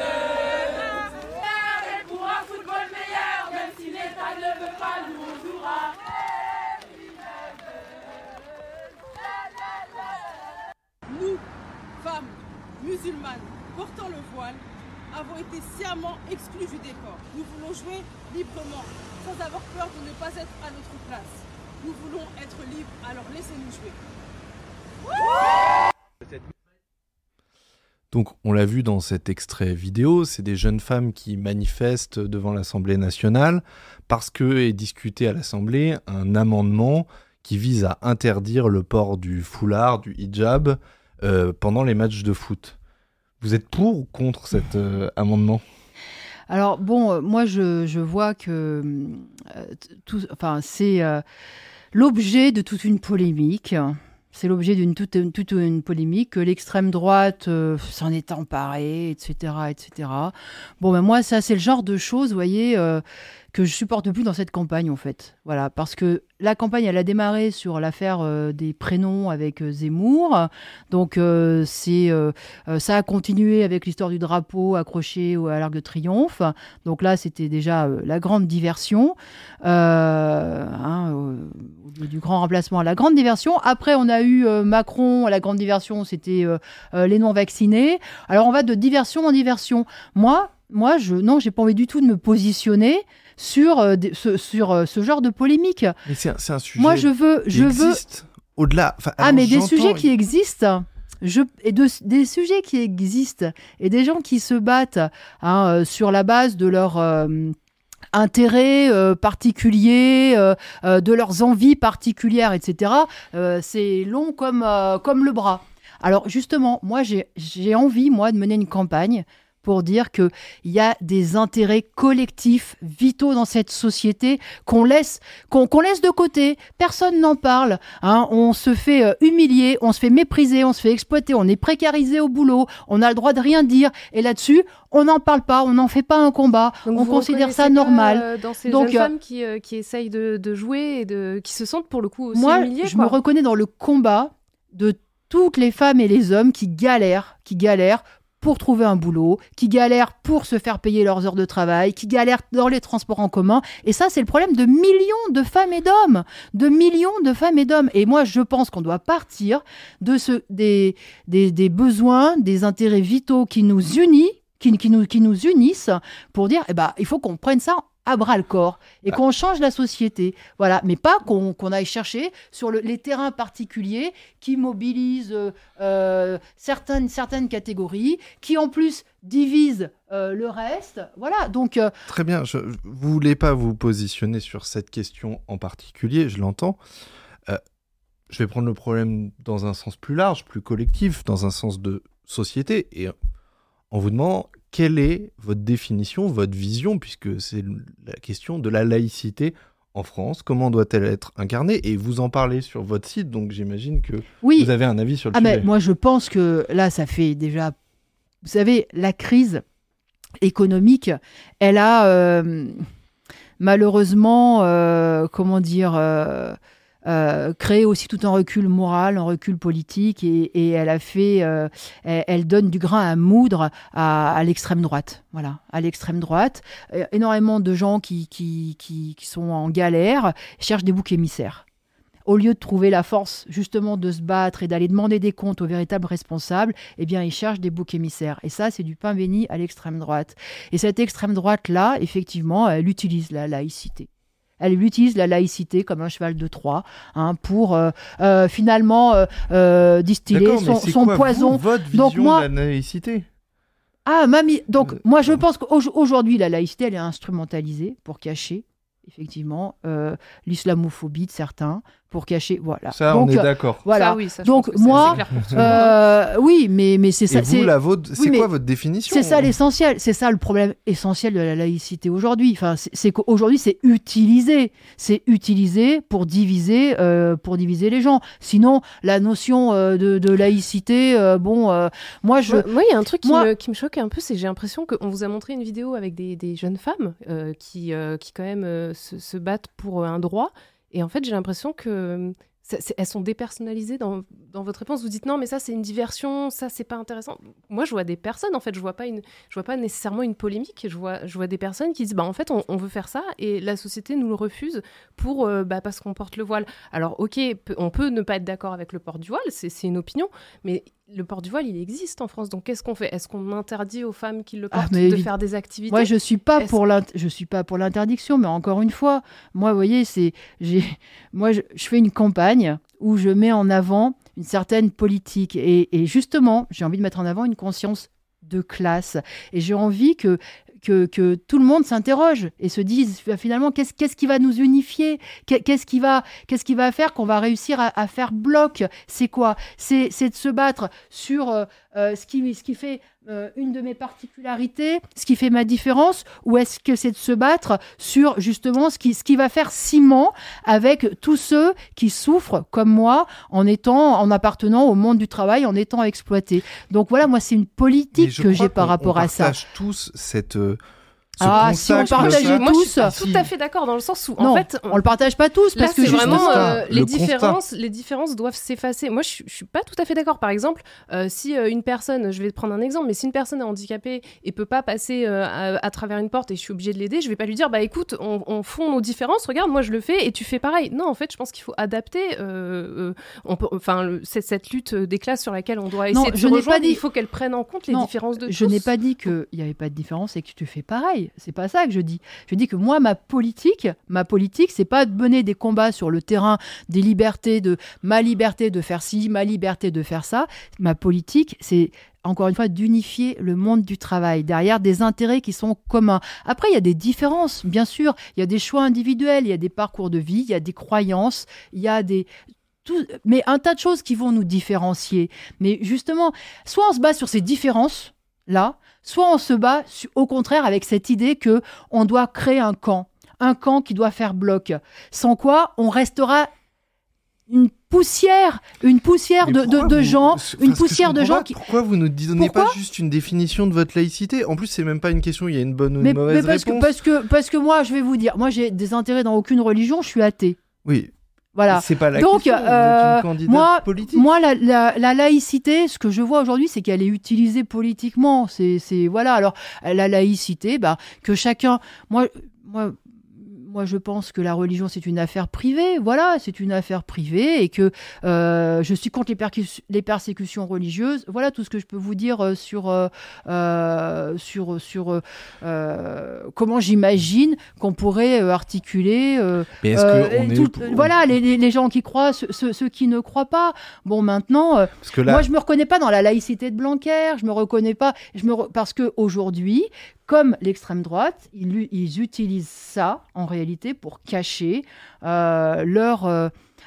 Speaker 8: Et pour un football meilleur, même si l'État ne veut pas, nous on jouera.
Speaker 9: Nous, femmes musulmanes portant le voile, avons été sciemment exclus du décor. Nous voulons jouer librement, sans avoir peur de ne pas être à notre place. Nous voulons être libres, alors laissez-nous jouer.
Speaker 6: Donc, on l'a vu dans cet extrait vidéo, c'est des jeunes femmes qui manifestent devant l'Assemblée nationale parce que est discuté à l'Assemblée un amendement qui vise à interdire le port du foulard, du hijab, euh, pendant les matchs de foot. Vous êtes pour ou contre cet euh, amendement ?
Speaker 2: Alors bon, euh, moi je, je vois que euh, tout, enfin, c'est euh, l'objet de toute une polémique. C'est l'objet d'une toute, une, toute une polémique, que l'extrême droite euh, s'en est emparée, et cetera, et cetera. Bon, ben moi, ça, c'est le genre de choses, vous voyez, euh, que je supporte plus dans cette campagne, en fait. Voilà, parce que la campagne, elle a démarré sur l'affaire euh, des prénoms avec euh, Zemmour. Donc, euh, c'est, euh, euh, ça a continué avec l'histoire du drapeau accroché à l'Arc de Triomphe. Donc là, c'était déjà euh, la grande diversion. Euh, hein, euh, du grand remplacement à la grande diversion. Après, on a eu euh, Macron, la grande diversion, c'était euh, euh, les non-vaccinés. Alors, on va de diversion en diversion. Moi, moi je, non, j'ai pas envie du tout de me positionner sur, euh, de, ce, sur euh, ce genre de polémique.
Speaker 6: Mais c'est un, c'est un sujet
Speaker 2: moi, je veux,
Speaker 6: qui
Speaker 2: je
Speaker 6: existe
Speaker 2: veux...
Speaker 6: au-delà.
Speaker 2: Enfin, ah, mais des sujets qui existent. Je, et de, des sujets qui existent et des gens qui se battent hein, euh, sur la base de leur... Euh, intérêts euh, particuliers, euh, euh, de leurs envies particulières, et cetera. Euh, c'est long comme, euh, comme le bras. Alors justement, moi j'ai, j'ai envie, moi, de mener une campagne pour dire qu'il y a des intérêts collectifs vitaux dans cette société qu'on laisse, qu'on, qu'on laisse de côté. Personne n'en parle. Hein. On se fait euh, humilier, on se fait mépriser, on se fait exploiter, on est précarisé au boulot, on a le droit de rien dire. Et là-dessus, on n'en parle pas, on n'en fait pas un combat, donc on considère ça normal.
Speaker 1: Euh, dans ces
Speaker 2: donc,
Speaker 1: jeunes femmes qui, euh, qui essayent de, de jouer et de, qui se sentent pour le coup aussi
Speaker 2: moi,
Speaker 1: humiliées.
Speaker 2: Je
Speaker 1: quoi.
Speaker 2: me reconnais dans le combat de toutes les femmes et les hommes qui galèrent, qui galèrent pour trouver un boulot, qui galèrent pour se faire payer leurs heures de travail, qui galèrent dans les transports en commun. Et ça, c'est le problème de millions de femmes et d'hommes. De millions de femmes et d'hommes. Et moi, je pense qu'on doit partir de ce, des, des, des besoins, des intérêts vitaux qui nous unissent, qui, qui, nous, qui nous unissent pour dire, eh ben, il faut qu'on prenne ça à bras le corps et qu'on change la société. Voilà, mais pas qu'on, qu'on aille chercher sur le, les terrains particuliers qui mobilisent euh, certaines, certaines catégories, qui en plus divisent euh, le reste. Voilà, donc... Euh...
Speaker 6: Très bien, je, vous ne voulez pas vous positionner sur cette question en particulier, je l'entends. Euh, je vais prendre le problème dans un sens plus large, plus collectif, dans un sens de société, et en vous demandant quelle est votre définition, votre vision, puisque c'est la question de la laïcité en France. Comment doit-elle être incarnée ? Et vous en parlez sur votre site, donc j'imagine que oui. vous avez un avis sur le
Speaker 2: ah
Speaker 6: sujet.
Speaker 2: Mais moi, je pense que là, ça fait déjà... Vous savez, la crise économique, elle a euh, malheureusement, euh, comment dire... Euh, Euh, créer aussi tout un recul moral, un recul politique, et, et elle a fait, euh, elle, elle donne du grain à moudre à, à l'extrême droite. Voilà, à l'extrême droite, euh, énormément de gens qui, qui, qui, qui sont en galère cherchent des boucs émissaires. au lieu de trouver la force justement de se battre et d'aller demander des comptes aux véritables responsables, eh bien ils cherchent des boucs émissaires. Et ça, c'est du pain béni à l'extrême droite. Et cette extrême droite-là, effectivement, elle utilise la laïcité. Elle utilise la laïcité comme un cheval de Troie hein, pour euh, euh, finalement euh, euh, distiller
Speaker 6: D'accord,
Speaker 2: son,
Speaker 6: mais c'est
Speaker 2: son
Speaker 6: quoi,
Speaker 2: poison.
Speaker 6: Vous, votre vision
Speaker 2: Donc moi,
Speaker 6: de la laïcité.
Speaker 2: Ah, mamie. Donc
Speaker 6: Euh,
Speaker 2: moi, je
Speaker 6: bon.
Speaker 2: pense qu'aujourd'hui, la laïcité, elle est instrumentalisée pour cacher effectivement euh, l'islamophobie de certains, pour cacher, voilà.
Speaker 6: Ça,
Speaker 2: Donc,
Speaker 6: on est
Speaker 2: euh,
Speaker 6: d'accord.
Speaker 2: Voilà.
Speaker 1: Ça, oui, ça, je
Speaker 2: Donc
Speaker 1: pense que c'est
Speaker 2: moi,
Speaker 1: assez clair pour tout le monde.
Speaker 2: euh, oui, mais mais c'est ça.
Speaker 6: Et vous,
Speaker 2: c'est
Speaker 6: la vôtre, c'est
Speaker 2: oui,
Speaker 6: quoi
Speaker 2: mais
Speaker 6: votre définition?
Speaker 2: c'est ça l'essentiel. C'est ça le problème essentiel de la laïcité aujourd'hui. Enfin, c'est, c'est qu'aujourd'hui, c'est utilisé, c'est utilisé pour diviser, euh, pour diviser les gens. Sinon, la notion euh, de, de laïcité, euh, bon, euh, moi je.
Speaker 1: Moi, moi, il y a un truc qui,
Speaker 2: Moi-
Speaker 1: me, qui me choque un peu, c'est que j'ai l'impression qu'on vous a montré une vidéo avec des, des jeunes femmes euh, qui, euh, qui quand même euh, se, se battent pour euh, un droit. Et en fait, j'ai l'impression que euh, ça- c'est- elles sont dépersonnalisées dans, dans votre réponse. Vous dites non, mais ça c'est une diversion, ça c'est pas intéressant. Moi, je vois des personnes, en fait, je vois pas une, je vois pas nécessairement une polémique. Je vois, je vois des personnes qui disent bah en fait on, on veut faire ça et la société nous le refuse pour euh, bah, parce qu'on porte le voile. Alors ok, pe- on peut ne pas être d'accord avec le port du voile, c'est, c'est une opinion, mais le port du voile, il existe en France. Donc, qu'est-ce qu'on fait? Est-ce qu'on interdit aux femmes qui le
Speaker 2: Ah,
Speaker 1: portent
Speaker 2: mais
Speaker 1: de
Speaker 2: évi-
Speaker 1: faire des activités?
Speaker 2: Moi, je suis pas
Speaker 1: Est-ce-
Speaker 2: pour l'int- je suis pas pour l'interdiction, mais encore une fois, moi, vous voyez, c'est, j'ai, moi, je, je fais une campagne où je mets en avant une certaine politique et, et justement, j'ai envie de mettre en avant une conscience de classe et j'ai envie que que, que tout le monde s'interroge et se dise finalement qu'est-ce, qu'est-ce qui va nous unifier, Qu'est- qu'est-ce qui va, qu'est-ce qui va faire qu'on va réussir à, à faire bloc. C'est quoi? C'est, c'est de se battre sur euh, euh, ce qui, ce qui fait euh, une de mes particularités, ce qui fait ma différence, ou est-ce que c'est de se battre sur justement ce qui, ce qui va faire ciment avec tous ceux qui souffrent comme moi en étant, en appartenant au monde du travail, en étant exploités. Donc voilà, moi c'est une
Speaker 6: Mais
Speaker 2: politique
Speaker 6: je
Speaker 2: que
Speaker 6: crois
Speaker 2: j'ai par
Speaker 6: qu'on-
Speaker 2: rapport
Speaker 6: on
Speaker 2: à ça.
Speaker 6: partage tous cette, euh, ce
Speaker 2: Ah, si on
Speaker 6: constat que
Speaker 2: partageait
Speaker 6: ça-
Speaker 1: Moi, je suis
Speaker 2: tous.
Speaker 1: pas
Speaker 6: Si.
Speaker 1: tout à fait d'accord dans le sens où,
Speaker 2: Non,
Speaker 1: en fait,
Speaker 2: on le partage pas tous
Speaker 1: là,
Speaker 2: parce que
Speaker 1: c'est
Speaker 2: justement,
Speaker 1: vraiment
Speaker 6: constat,
Speaker 1: euh,
Speaker 6: le
Speaker 1: les
Speaker 6: constat.
Speaker 1: différences. Les différences doivent s'effacer. Moi, je, je suis pas tout à fait d'accord. Par exemple, euh, si euh, une personne, je vais prendre un exemple, mais si une personne est handicapée et peut pas passer euh, à, à travers une porte et je suis obligée de l'aider, je vais pas lui dire bah écoute, on, on fond nos différences. Regarde, moi je le fais et tu fais pareil. Non, en fait, je pense qu'il faut adapter. Euh, euh, on peut, enfin, le- c'est cette lutte des classes sur laquelle on doit essayer
Speaker 2: Non,
Speaker 1: de
Speaker 2: je
Speaker 1: se
Speaker 2: n'ai
Speaker 1: rejoindre.
Speaker 2: pas dit-
Speaker 1: Il faut qu'elle prenne en compte les
Speaker 2: Non,
Speaker 1: différences de
Speaker 2: je
Speaker 1: tous.
Speaker 2: n'ai pas dit qu'il n'y avait pas de différence et que tu fais pareil. C'est pas ça que je dis. Je dis que moi, ma politique, ma politique, c'est pas de mener des combats sur le terrain des libertés, de ma liberté de faire ci, ma liberté de faire ça. Ma politique, c'est encore une fois d'unifier le monde du travail derrière des intérêts qui sont communs. Après, il y a des différences, bien sûr. Il y a des choix individuels, il y a des parcours de vie, il y a des croyances, il y a des tout, mais un tas de choses qui vont nous différencier. Mais justement, soit on se base sur ces différences là, soit on se bat su- au contraire avec cette idée que on doit créer un camp, un camp qui doit faire bloc. Sans quoi, on restera une poussière, une poussière
Speaker 6: Mais
Speaker 2: de, de,
Speaker 6: pourquoi
Speaker 2: de
Speaker 6: vous-
Speaker 2: gens,
Speaker 6: enfin,
Speaker 2: une
Speaker 6: ce que je
Speaker 2: poussière de
Speaker 6: comprends
Speaker 2: gens
Speaker 6: pas,
Speaker 2: qui.
Speaker 6: Pourquoi vous ne donnez pas
Speaker 2: Pourquoi
Speaker 6: juste une définition de votre laïcité? En plus, c'est même pas une question, il y a une bonne ou une
Speaker 2: Mais,
Speaker 6: mauvaise
Speaker 2: mais parce, que,
Speaker 6: réponse.
Speaker 2: parce que parce que moi, je vais vous dire, moi j'ai des intérêts dans aucune religion, je suis athée.
Speaker 6: Oui.
Speaker 2: Voilà.
Speaker 6: C'est pas la
Speaker 2: Donc,
Speaker 6: question. Vous
Speaker 2: euh,
Speaker 6: êtes une candidate
Speaker 2: moi,
Speaker 6: politique.
Speaker 2: Moi, la, la, la laïcité, ce que je vois aujourd'hui, c'est qu'elle est utilisée politiquement. C'est, c'est voilà. Alors, la laïcité, bah, que chacun, moi, moi, moi, je pense que la religion, c'est une affaire privée. Voilà, c'est une affaire privée et que euh, je suis contre les, percus- les persécutions religieuses. Voilà tout ce que je peux vous dire euh, sur euh, euh, sur sur euh, comment j'imagine qu'on pourrait euh, articuler. Euh,
Speaker 6: Mais est-ce
Speaker 2: euh,
Speaker 6: que on est
Speaker 2: tout-
Speaker 6: pour-
Speaker 2: voilà, les, les, les gens qui croient, ceux, ceux- ceux qui ne croient pas. Bon, maintenant, euh,
Speaker 6: Parce que là,
Speaker 2: moi, je me reconnais pas dans la laïcité de Blanquer. Je me reconnais pas. Je me re- parce que aujourd'hui, comme l'extrême droite, ils, ils utilisent ça en réalité pour cacher euh, leur. Euh,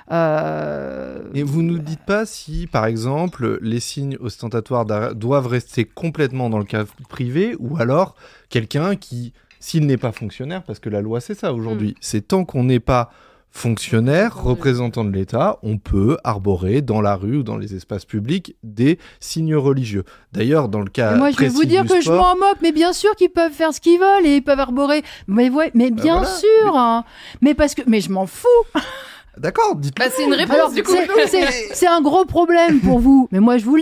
Speaker 2: euh,
Speaker 6: et vous nous dites pas si, par exemple, les signes ostentatoires d'a- doivent rester complètement dans le cadre privé, ou alors quelqu'un qui, s'il n'est pas fonctionnaire, parce que la loi c'est ça aujourd'hui,
Speaker 1: Mm.
Speaker 6: c'est tant qu'on n'est pas fonctionnaire, représentant de l'État, on peut arborer dans la rue ou dans les espaces publics des signes religieux. D'ailleurs, dans le cas
Speaker 2: Mais moi, je vais
Speaker 6: précis
Speaker 2: vous dire
Speaker 6: du
Speaker 2: que je
Speaker 6: sport,
Speaker 2: m'en moque, mais bien sûr qu'ils peuvent faire ce qu'ils veulent et ils peuvent arborer. Mais, ouais, mais bien
Speaker 6: voilà.
Speaker 2: sûr, hein. Mais parce que, mais je m'en fous.
Speaker 6: D'accord, dites-le.
Speaker 1: Bah, c'est une réponse
Speaker 2: Alors,
Speaker 1: du coup.
Speaker 2: c'est- c'est- c'est un gros problème pour vous. Mais moi, je vous le dis.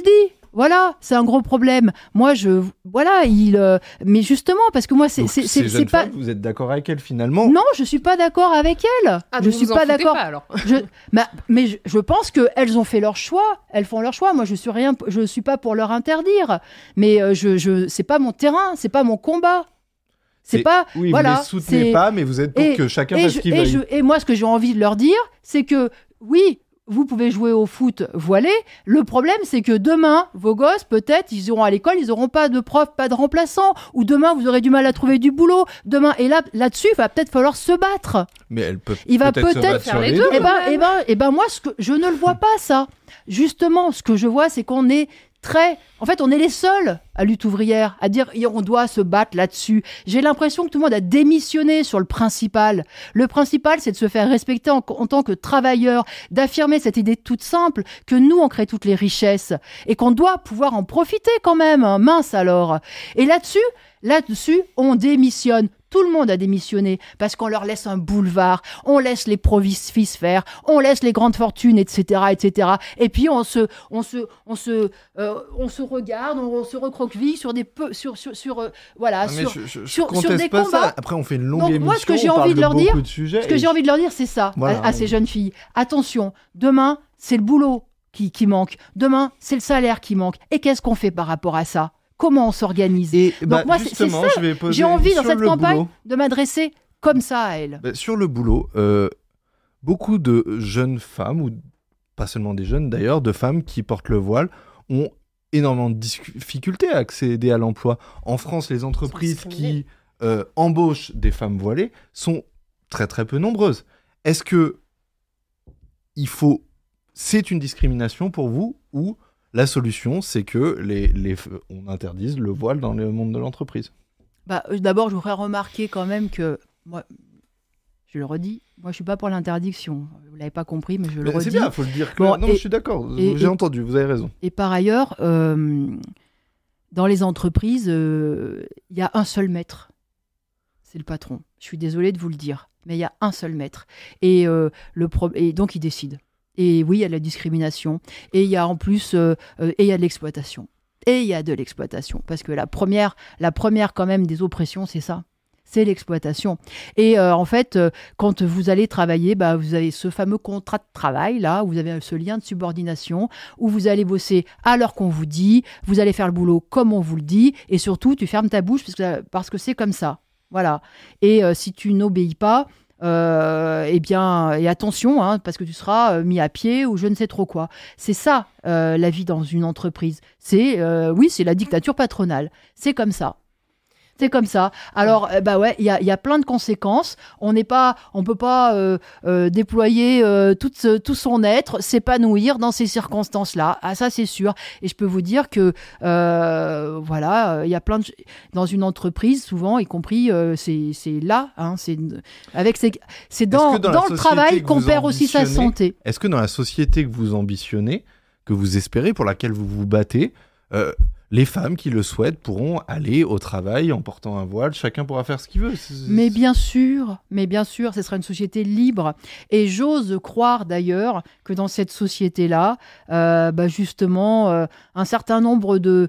Speaker 2: Voilà, c'est un gros problème. Moi, je, voilà, il, euh, mais justement, parce que moi, c'est,
Speaker 6: Donc,
Speaker 2: c'est,
Speaker 6: ces
Speaker 2: c'est,
Speaker 6: jeunes
Speaker 2: c'est pas.
Speaker 6: femmes, vous êtes d'accord avec elle finalement?
Speaker 2: Non, je suis pas d'accord avec elle.
Speaker 1: Ah,
Speaker 2: je
Speaker 1: donc
Speaker 2: suis
Speaker 1: vous en
Speaker 2: pas
Speaker 1: foutez
Speaker 2: d'accord.
Speaker 1: pas, alors.
Speaker 2: Je, bah, mais je, je pense que elles ont fait leur choix. Elles font leur choix. Moi, je suis rien, je suis pas pour leur interdire. Mais euh, je, je, c'est pas mon terrain, c'est pas mon combat. C'est
Speaker 6: Et-
Speaker 2: pas.
Speaker 6: Oui,
Speaker 2: voilà,
Speaker 6: vous les soutenez
Speaker 2: c'est-
Speaker 6: pas, mais vous êtes pour
Speaker 2: et,
Speaker 6: que chacun
Speaker 2: et
Speaker 6: fasse
Speaker 2: je-
Speaker 6: ce qu'il
Speaker 2: et
Speaker 6: veut.
Speaker 2: je- et moi, ce que j'ai envie de leur dire, c'est que oui. Vous pouvez jouer au foot voilé. Le problème, c'est que demain, vos gosses, peut-être, ils iront à l'école, ils n'auront pas de prof, pas de remplaçant. Ou demain, vous aurez du mal à trouver du boulot. Demain, et là, là-dessus, il va peut-être falloir se battre.
Speaker 6: Mais elle peut
Speaker 2: Il va
Speaker 6: peut-être se
Speaker 2: peut-être
Speaker 6: battre
Speaker 1: faire
Speaker 6: sur
Speaker 1: les
Speaker 6: les
Speaker 1: deux.
Speaker 6: deux.
Speaker 2: Eh ben, eh ben, eh ben, moi, ce que je ne le vois pas, ça. Justement, ce que je vois, c'est qu'on est très. En fait, on est les seuls à Lutte ouvrière à dire on doit se battre là-dessus. J'ai l'impression que tout le monde a démissionné sur le principal. Le principal, c'est de se faire respecter en, en tant que travailleur, d'affirmer cette idée toute simple que nous, on crée toutes les richesses et qu'on doit pouvoir en profiter quand même. Hein. Mince alors. Et là-dessus, là-dessus, on démissionne. Tout le monde a démissionné parce qu'on leur laisse un boulevard, on laisse les profits faire, on laisse les grandes fortunes, et cetera, et cetera. Et puis on se, on se, on se, euh, on se regarde, on, on se recroqueville sur des peu, sur, sur, sur euh, voilà,
Speaker 6: Ah, mais
Speaker 2: sur,
Speaker 6: je, je, je
Speaker 2: sur-
Speaker 6: conteste
Speaker 2: sur des
Speaker 6: pas
Speaker 2: combats.
Speaker 6: ça. Après, on fait une longue
Speaker 2: Donc,
Speaker 6: émission.
Speaker 2: moi, ce que j'ai
Speaker 6: on
Speaker 2: envie
Speaker 6: parle
Speaker 2: de leur
Speaker 6: beaucoup
Speaker 2: dire,
Speaker 6: de sujets,
Speaker 2: Ce que
Speaker 6: et
Speaker 2: j'ai envie de leur dire, c'est ça
Speaker 6: Voilà.
Speaker 2: à, à ces jeunes filles. Attention, demain, c'est le boulot qui, qui manque. Demain, c'est le salaire qui manque. Et qu'est-ce qu'on fait par rapport à ça? Comment on s'organise?
Speaker 6: Et
Speaker 2: Donc
Speaker 6: bah,
Speaker 2: moi, c'est- c'est
Speaker 6: justement,
Speaker 2: ça.
Speaker 6: je vais poser
Speaker 2: J'ai envie dans
Speaker 6: sur
Speaker 2: cette
Speaker 6: le
Speaker 2: campagne
Speaker 6: boulot.
Speaker 2: de m'adresser comme ça à elle.
Speaker 6: Bah, sur le boulot, euh, beaucoup de jeunes femmes, ou pas seulement des jeunes d'ailleurs, de femmes qui portent le voile, ont énormément de difficultés à accéder à l'emploi. En France, les entreprises
Speaker 1: discriminées.
Speaker 6: qui euh, embauchent des femmes voilées sont très très peu nombreuses. Est-ce que il faut, c'est une discrimination pour vous, ou la solution, c'est que les, les, on interdise le voile dans le monde de l'entreprise?
Speaker 2: Bah, euh, d'abord, je voudrais remarquer quand même que, moi, je le redis, moi je suis pas pour l'interdiction. Vous l'avez pas compris, mais je le
Speaker 6: Mais
Speaker 2: redis.
Speaker 6: c'est bien, il faut le dire.
Speaker 2: Bon,
Speaker 6: clair. non,
Speaker 2: et-
Speaker 6: je suis d'accord.
Speaker 2: et-
Speaker 6: J'ai
Speaker 2: et-
Speaker 6: entendu, vous avez raison.
Speaker 2: Et par ailleurs, euh, dans les entreprises, euh, il y a un seul maître. C'est le patron. Je suis désolée de vous le dire, mais il y a un seul maître. Et, euh, le pro- et donc, il décide. Et oui, il y a de la discrimination. Et il y a en plus, euh, euh, et il y a de l'exploitation. Et il y a de l'exploitation. Parce que la première, la première quand même des oppressions, c'est ça. C'est l'exploitation. Et euh, en fait, euh, quand vous allez travailler, bah, vous avez ce fameux contrat de travail, là, où vous avez ce lien de subordination, où vous allez bosser à l'heure qu'on vous dit, vous allez faire le boulot comme on vous le dit, et surtout, tu fermes ta bouche parce que, parce que c'est comme ça. Voilà. Et euh, si tu n'obéis pas, euh, eh bien, et attention, hein, parce que tu seras euh, mis à pied ou je ne sais trop quoi. C'est ça, euh, la vie dans une entreprise. C'est, euh, oui, c'est la dictature patronale. C'est comme ça. C'est comme ça. Alors, euh, bah ouais, il y a, y a plein de conséquences. On n'est pas, on peut pas euh, euh, déployer euh, tout, ce- tout son être, s'épanouir dans ces circonstances-là. Ah, ça, c'est sûr. Et je peux vous dire que, euh, voilà, il y a plein de, dans une entreprise, souvent, y compris, euh, c'est, c'est là, hein, c'est avec, ces- c'est dans,
Speaker 6: Est-ce que dans la
Speaker 2: dans le
Speaker 6: société
Speaker 2: travail
Speaker 6: que
Speaker 2: qu'on
Speaker 6: vous
Speaker 2: perd aussi sa
Speaker 6: ambitionnez,
Speaker 2: santé.
Speaker 6: Est-ce que dans la société que vous ambitionnez, que vous espérez, pour laquelle vous vous battez, euh, les femmes qui le souhaitent pourront aller au travail en portant un voile, chacun pourra faire ce qu'il veut. C'est-
Speaker 2: Mais bien sûr, mais bien sûr, ce sera une société libre. Et j'ose croire d'ailleurs que dans cette société-là, euh, bah justement, euh, un certain nombre de,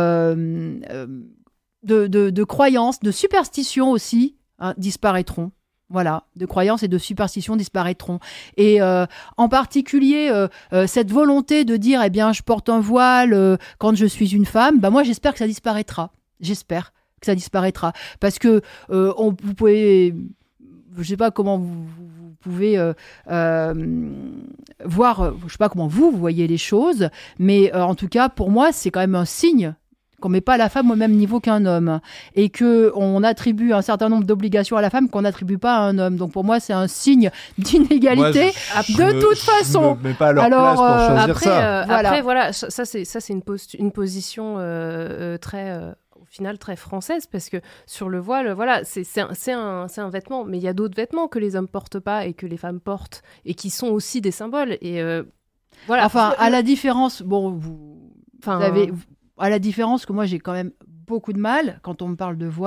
Speaker 2: euh, euh, de, de, de croyances, de superstitions aussi, hein, disparaîtront. Voilà, de croyances et de superstitions disparaîtront. Et euh, en particulier, euh, euh, cette volonté de dire, eh bien, je porte un voile euh, quand je suis une femme, bah moi, j'espère que ça disparaîtra. J'espère que ça disparaîtra. Parce que euh, on, vous pouvez, je sais pas comment vous, vous pouvez euh, euh, voir, je sais pas comment vous, vous voyez les choses, mais euh, en tout cas, pour moi, c'est quand même un signe qu'on met pas la femme au même niveau qu'un homme et que on attribue un certain nombre d'obligations à la femme qu'on n'attribue pas à un homme. Donc pour moi, c'est un signe d'inégalité.
Speaker 6: Moi, je- je
Speaker 2: de
Speaker 6: me-
Speaker 2: toute
Speaker 6: je
Speaker 2: façon.
Speaker 6: me mets pas à leur
Speaker 2: Alors,
Speaker 6: place pour
Speaker 2: euh,
Speaker 6: choisir
Speaker 1: Après,
Speaker 6: ça.
Speaker 1: euh,
Speaker 2: Voilà.
Speaker 1: après, voilà, ça, ça, c'est, ça, c'est une, post- une position euh, euh, très, euh, au final, très française, parce que sur le voile, voilà, c'est, c'est, un, c'est, un, c'est un vêtement, mais il y a d'autres vêtements que les hommes portent pas et que les femmes portent, et qui sont aussi des symboles. Et euh, voilà.
Speaker 2: Enfin, à la différence, bon, vous,
Speaker 1: Enfin,
Speaker 2: vous avez, à la différence que moi, j'ai quand même beaucoup de mal, quand on me parle de voile,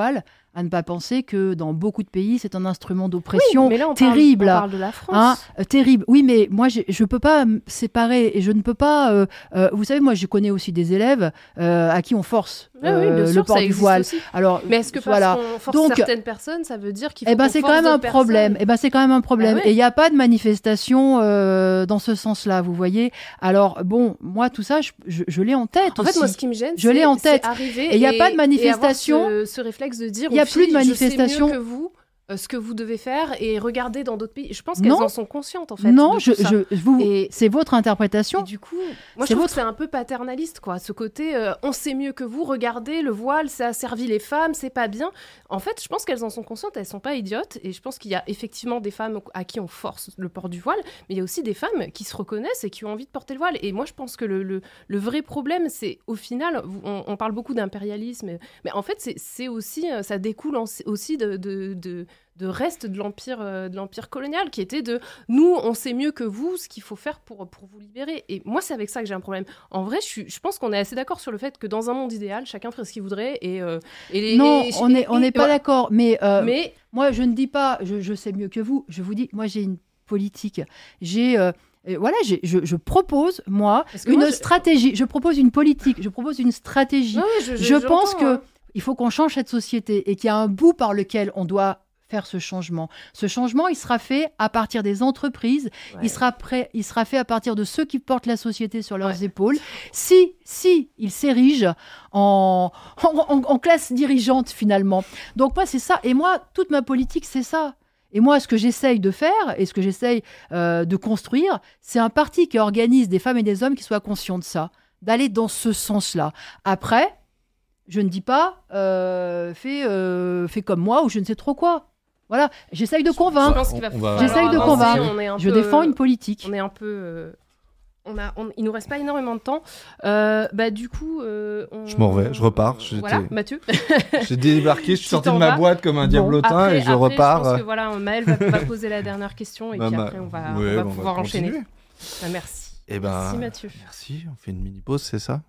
Speaker 2: à ne pas penser que dans beaucoup de pays, c'est un instrument d'oppression
Speaker 1: oui, mais là, on
Speaker 2: terrible.
Speaker 1: Parle, on parle de la France.
Speaker 2: Hein, euh, terrible. Oui, mais moi, je ne peux pas me séparer et je ne peux pas... Euh, euh, vous savez, moi, je connais aussi des élèves euh, à qui on force
Speaker 1: ah, oui,
Speaker 2: euh,
Speaker 1: sûr,
Speaker 2: le port du voile.
Speaker 1: Aussi.
Speaker 2: Alors,
Speaker 1: mais est-ce que parce
Speaker 2: voilà.
Speaker 1: qu'on force
Speaker 2: Donc,
Speaker 1: certaines personnes, ça veut dire qu'il faut
Speaker 2: eh ben,
Speaker 1: qu'on
Speaker 2: c'est
Speaker 1: force
Speaker 2: quand même un
Speaker 1: d'autres
Speaker 2: problème.
Speaker 1: personnes
Speaker 2: Eh ben, c'est quand même un problème.
Speaker 1: Ah, ouais.
Speaker 2: Et il n'y a pas de manifestation euh, dans ce sens-là, vous voyez. Alors, bon, moi, tout ça, je, je, je l'ai en tête
Speaker 1: En
Speaker 2: aussi.
Speaker 1: fait, moi, ce qui me gêne,
Speaker 2: je l'ai en tête.
Speaker 1: Et
Speaker 2: il n'y a pas de manifestation.
Speaker 1: Ce, ce réflexe de dire,
Speaker 2: il n'y a plus de manifestation.
Speaker 1: Je sais mieux que vous euh, ce que vous devez faire et regarder dans d'autres pays. Je pense qu'elles en sont conscientes, en fait.
Speaker 2: Non,
Speaker 1: de
Speaker 2: je,
Speaker 1: tout ça.
Speaker 2: je, vous,
Speaker 1: et,
Speaker 2: c'est votre interprétation.
Speaker 1: Et du coup, moi, je trouve votre... que c'est un peu paternaliste, quoi. Ce côté, euh, on sait mieux que vous. Regardez, le voile, ça a servi les femmes, c'est pas bien. En fait, je pense qu'elles en sont conscientes. Elles sont pas idiotes. Et je pense qu'il y a effectivement des femmes à qui on force le port du voile, mais il y a aussi des femmes qui se reconnaissent et qui ont envie de porter le voile. Et moi, je pense que le, le, le vrai problème, c'est au final, on, on parle beaucoup d'impérialisme, mais en fait, c'est, c'est aussi, ça découle en, aussi de, de, de de reste de l'empire, euh, de l'empire colonial, qui était de nous, on sait mieux que vous ce qu'il faut faire pour, pour vous libérer. Et moi, c'est avec ça que j'ai un problème. En vrai, je, suis, je pense qu'on est assez d'accord sur le fait que dans un monde idéal, chacun ferait ce qu'il voudrait. Et, euh, et les,
Speaker 2: non,
Speaker 1: et,
Speaker 2: on n'est on est pas
Speaker 1: voilà.
Speaker 2: d'accord. Mais, euh,
Speaker 1: mais
Speaker 2: moi, je ne dis pas, je, je sais mieux que vous. Je vous dis, moi, j'ai une politique. J'ai... Euh, Et voilà, j'ai, je, je propose, moi, une
Speaker 1: moi, je...
Speaker 2: stratégie. Je propose une politique, je propose une stratégie.
Speaker 1: Oui, je je,
Speaker 2: je pense qu'il
Speaker 1: hein.
Speaker 2: faut qu'on change cette société et qu'il y a un bout par lequel on doit faire ce changement. Ce changement, il sera fait à partir des entreprises, ouais. il, sera prêt, il sera fait à partir de ceux qui portent la société sur leurs ouais. épaules. Si, si il s'érige en, en, en, en classe dirigeante, finalement. Donc moi, c'est ça. Et moi, toute ma politique, c'est ça. Et moi, ce que j'essaye de faire et ce que j'essaye euh, de construire, c'est un parti qui organise des femmes et des hommes qui soient conscients de ça, d'aller dans ce sens-là. Après, je ne dis pas euh, fais, euh, fais comme moi ou je ne sais trop quoi. Voilà, j'essaye de convaincre.
Speaker 1: Je pense qu'il va
Speaker 2: va... J'essaye de convaincre. Je peu... défends une politique.
Speaker 1: On est un peu... Euh... On a, on, il nous reste pas énormément de temps. Euh, bah du coup, euh, on...
Speaker 6: je m'en vais, je repars. J'étais...
Speaker 1: Voilà, Mathieu.
Speaker 6: J'ai débarqué, je suis sorti de ma
Speaker 1: vas.
Speaker 6: boîte comme un
Speaker 1: bon,
Speaker 6: diablotin
Speaker 1: après,
Speaker 6: et je
Speaker 1: après,
Speaker 6: repars.
Speaker 1: Je pense que voilà, Maëlle va, va poser la dernière question et bah, puis après on va,
Speaker 6: ouais,
Speaker 1: on va
Speaker 6: on
Speaker 1: pouvoir
Speaker 6: va
Speaker 1: enchaîner. Bah, merci.
Speaker 6: Et ben,
Speaker 1: merci Mathieu.
Speaker 6: Merci. On fait une mini pause, c'est ça?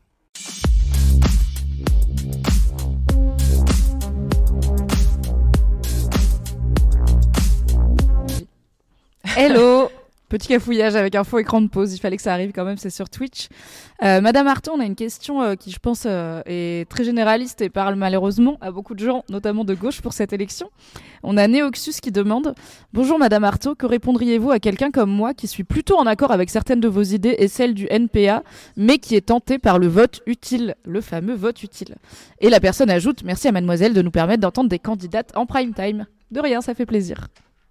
Speaker 5: Hello. Petit cafouillage avec un faux écran de pause, il fallait que ça arrive quand même, c'est sur Twitch. Euh, Madame Artaud, on a une question euh, qui, je pense, euh, est très généraliste et parle malheureusement à beaucoup de gens, notamment de gauche, pour cette élection. On a Neoxus qui demande « Bonjour Madame Artaud, que répondriez-vous à quelqu'un comme moi qui suis plutôt en accord avec certaines de vos idées et celles du N P A, mais qui est tenté par le vote utile, le fameux vote utile ?» Et la personne ajoute « Merci à Mademoiselle de nous permettre d'entendre des candidates en prime time. » De rien, ça fait plaisir.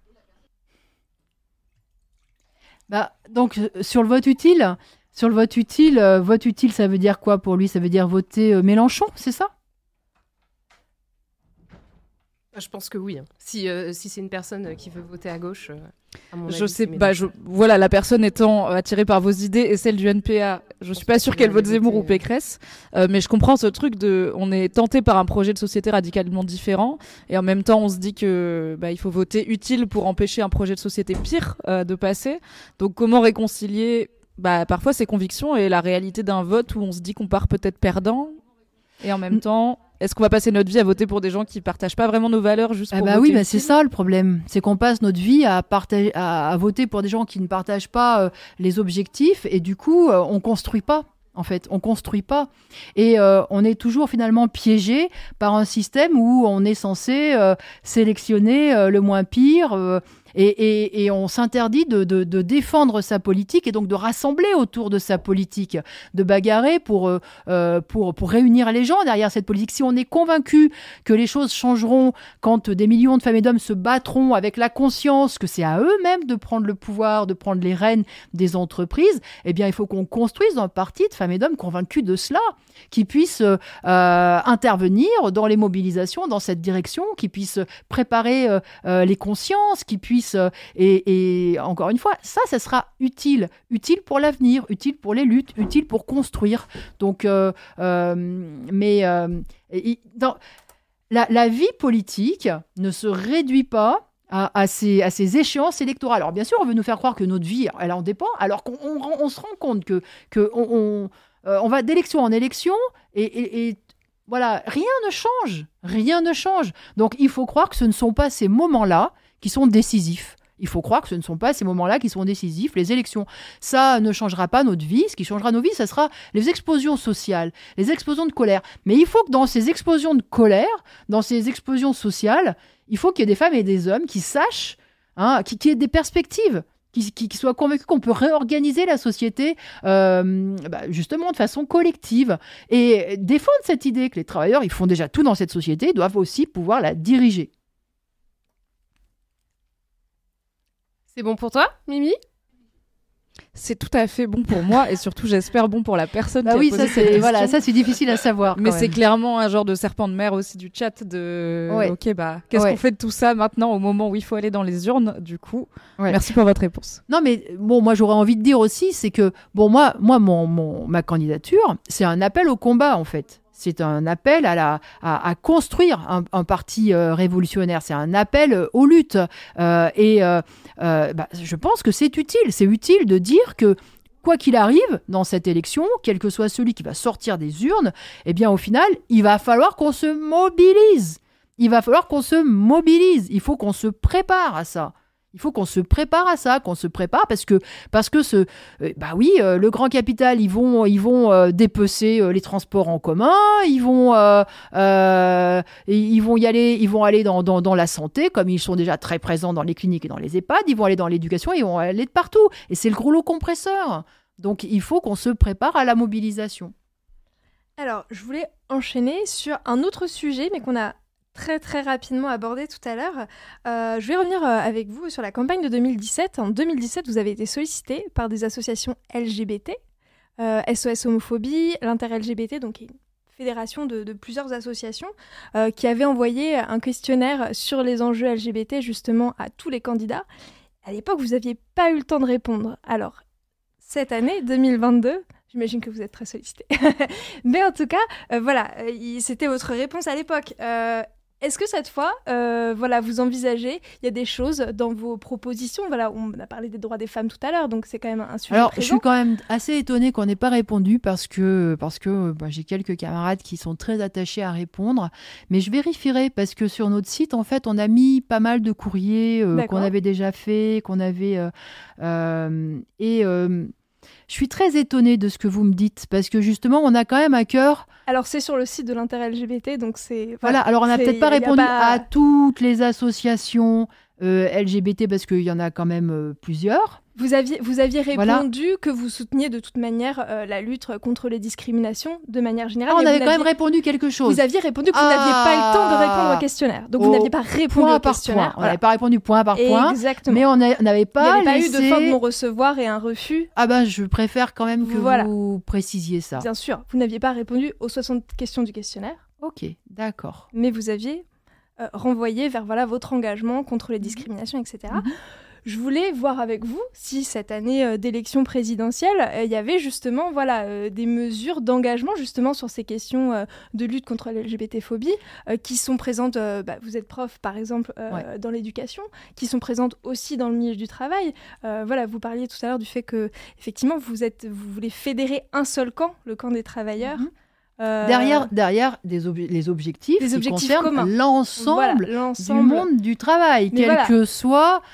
Speaker 2: Bah, donc, sur le vote utile, sur le vote utile, euh, vote utile, ça veut dire quoi pour lui? Ça veut dire voter euh, Mélenchon, c'est ça?
Speaker 1: Je pense que oui. Hein. Si, euh, si c'est une personne qui veut voter à gauche, euh, à mon
Speaker 5: je
Speaker 1: avis,
Speaker 5: sais pas. Je, voilà, la personne étant attirée par vos idées et celle du N P A, je, je suis pas sûre qu'elle vote Zemmour ou Pécresse, euh, mais je comprends ce truc de, on est tenté par un projet de société radicalement différent et en même temps on se dit que bah, il faut voter utile pour empêcher un projet de société pire euh, de passer. Donc comment réconcilier bah, parfois ses convictions et la réalité d'un vote où on se dit qu'on part peut-être perdant et en même temps. Est-ce qu'on va passer notre vie à voter pour des gens qui ne partagent pas vraiment nos valeurs juste pour
Speaker 2: ah bah
Speaker 5: voter
Speaker 2: oui, bah c'est ça le problème. C'est qu'on passe notre vie à, partager, à, à voter pour des gens qui ne partagent pas euh, les objectifs et du coup, euh, on ne construit pas. En fait, on construit pas. Et euh, on est toujours finalement piégé par un système où on est censé euh, sélectionner euh, le moins pire euh, et, et, et on s'interdit de, de, de défendre sa politique et donc de rassembler autour de sa politique, de bagarrer pour, euh, pour, pour réunir les gens derrière cette politique. Si on est convaincu que les choses changeront quand des millions de femmes et d'hommes se battront avec la conscience que c'est à eux-mêmes de prendre le pouvoir, de prendre les rênes des entreprises, eh bien il faut qu'on construise un parti de femmes et d'hommes convaincus de cela, qui puissent euh, intervenir dans les mobilisations dans cette direction, qui puissent préparer euh, euh, les consciences, qui puissent euh, et, et encore une fois, ça, ça sera utile, utile pour l'avenir, utile pour les luttes, utile pour construire. Donc, euh, euh, mais euh, et, dans, la, la vie politique ne se réduit pas À, à, ces, à ces échéances électorales. Alors bien sûr, on veut nous faire croire que notre vie, elle en dépend, alors qu'on on, on se rend compte que, que on, on, euh, on va d'élection en élection et, et, et Voilà, rien ne change. Rien ne change. Donc, il faut croire que ce ne sont pas ces moments-là qui sont décisifs. Il faut croire que ce ne sont pas ces moments-là qui sont décisifs. Les élections, ça ne changera pas notre vie. Ce qui changera nos vies, ça sera les explosions sociales, les explosions de colère. Mais il faut que dans ces explosions de colère, dans ces explosions sociales, il faut qu'il y ait des femmes et des hommes qui sachent, hein, qui, qui aient des perspectives, qui, qui, qui soient convaincus qu'on peut réorganiser la société euh, bah, justement de façon collective. Et défendre cette idée que les travailleurs, ils font déjà tout dans cette société, ils doivent aussi pouvoir la diriger.
Speaker 1: C'est bon pour toi, Mimi ?
Speaker 5: C'est tout à fait bon pour moi et surtout j'espère bon pour la personne
Speaker 2: bah
Speaker 5: qui
Speaker 2: oui,
Speaker 5: a posé
Speaker 2: ça,
Speaker 5: cette
Speaker 2: c'est,
Speaker 5: question.
Speaker 2: voilà, ça c'est difficile à savoir.
Speaker 5: Mais
Speaker 2: quand
Speaker 5: c'est
Speaker 2: même.
Speaker 5: clairement un genre de serpent de mer aussi du chat de
Speaker 2: ouais.
Speaker 5: ok bah qu'est-ce
Speaker 2: ouais.
Speaker 5: qu'on fait de tout ça maintenant au moment où il faut aller dans les urnes du coup.
Speaker 2: Ouais.
Speaker 5: Merci pour votre réponse.
Speaker 2: Non mais bon, moi j'aurais envie de dire aussi c'est que bon moi moi mon, mon ma candidature c'est un appel au combat en fait. C'est un appel à, la, à, à construire un, un parti euh, révolutionnaire. C'est un appel euh, aux luttes. Euh, et euh, euh, bah, je pense que c'est utile. C'est utile de dire que quoi qu'il arrive dans cette élection, quel que soit celui qui va sortir des urnes, eh bien au final, il va falloir qu'on se mobilise. Il va falloir qu'on se mobilise. Il faut qu'on se prépare à ça. Il faut qu'on se prépare à ça, qu'on se prépare parce que parce que ce euh, bah oui, euh, le grand capital, ils vont ils vont euh, dépecer euh, les transports en commun, ils vont euh, euh, ils vont y aller, ils vont aller dans, dans dans la santé comme ils sont déjà très présents dans les cliniques et dans les EHPAD, ils vont aller dans l'éducation, ils vont aller de partout et c'est le rouleau compresseur. Donc il faut qu'on se prépare à la mobilisation.
Speaker 3: Alors, je voulais enchaîner sur un autre sujet mais qu'on a très très rapidement abordé tout à l'heure. Euh, je vais revenir euh, avec vous sur la campagne de deux mille dix-sept. En deux mille dix-sept, vous avez été sollicité par des associations L G B T, euh, S O S Homophobie, l'Inter-L G B T, donc une fédération de, de plusieurs associations, euh, qui avaient envoyé un questionnaire sur les enjeux L G B T justement à tous les candidats. À l'époque, vous n'aviez pas eu le temps de répondre. Alors, cette année, deux mille vingt-deux... J'imagine que vous êtes très sollicité. Mais en tout cas, euh, voilà, euh, c'était votre réponse à l'époque. Euh, Est-ce que cette fois, euh, voilà, vous envisagez, il y a des choses dans vos propositions, voilà, on a parlé des droits des femmes tout à l'heure, donc c'est quand même un sujet
Speaker 2: Alors,
Speaker 3: présent.
Speaker 2: je suis quand même assez étonnée qu'on n'ait pas répondu parce que, parce que bah, j'ai quelques camarades qui sont très attachés à répondre, mais je vérifierai parce que sur notre site, en fait, on a mis pas mal de courriers euh, qu'on avait déjà fait, qu'on avait... Euh, euh, et... Euh, je suis très étonnée de ce que vous me dites, parce que justement, on a quand même à cœur...
Speaker 3: Alors, c'est sur le site de l'Inter-L G B T, donc c'est...
Speaker 2: Voilà, voilà alors on n'a peut-être pas répondu pas... à toutes les associations euh, L G B T, parce qu'il y en a quand même euh, plusieurs.
Speaker 3: Vous aviez, vous aviez répondu
Speaker 2: voilà.
Speaker 3: que vous souteniez de toute manière euh, la lutte contre les discriminations de manière générale.
Speaker 2: Ah, on avait quand même répondu quelque chose.
Speaker 3: Vous aviez répondu que vous
Speaker 2: ah,
Speaker 3: n'aviez pas eu le temps de répondre au questionnaire. Donc,
Speaker 2: oh,
Speaker 3: vous n'aviez pas répondu
Speaker 2: point
Speaker 3: au questionnaire.
Speaker 2: Point.
Speaker 3: Voilà.
Speaker 2: On n'avait pas répondu point par point.
Speaker 3: Exactement.
Speaker 2: Mais on n'avait pas
Speaker 3: Il n'y avait
Speaker 2: laissé...
Speaker 3: pas eu de fin de non-recevoir et un refus.
Speaker 2: Ah ben, je préfère quand même que
Speaker 3: voilà.
Speaker 2: vous précisiez ça.
Speaker 3: Bien sûr, vous n'aviez pas répondu aux soixante questions du questionnaire.
Speaker 2: Ok, d'accord.
Speaker 3: Mais vous aviez euh, renvoyé vers voilà, votre engagement contre les discriminations, et cetera. Mm-hmm. Je voulais voir avec vous si cette année euh, d'élection présidentielle, il euh, y avait justement voilà, euh, des mesures d'engagement justement sur ces questions euh, de lutte contre l'L G B T-phobie euh, qui sont présentes, euh, bah, vous êtes prof par exemple euh, ouais. dans l'éducation, qui sont présentes aussi dans le milieu du travail. Euh, voilà, vous parliez tout à l'heure du fait que effectivement vous, êtes, vous voulez fédérer un seul camp, le camp des travailleurs. Mm-hmm.
Speaker 2: Euh... Derrière, derrière des ob- les objectifs
Speaker 3: les
Speaker 2: qui
Speaker 3: objectifs
Speaker 2: concernent
Speaker 3: communs.
Speaker 2: l'ensemble,
Speaker 3: Voilà, l'ensemble
Speaker 2: du monde du travail,
Speaker 3: Mais
Speaker 2: quel
Speaker 3: voilà.
Speaker 2: que soit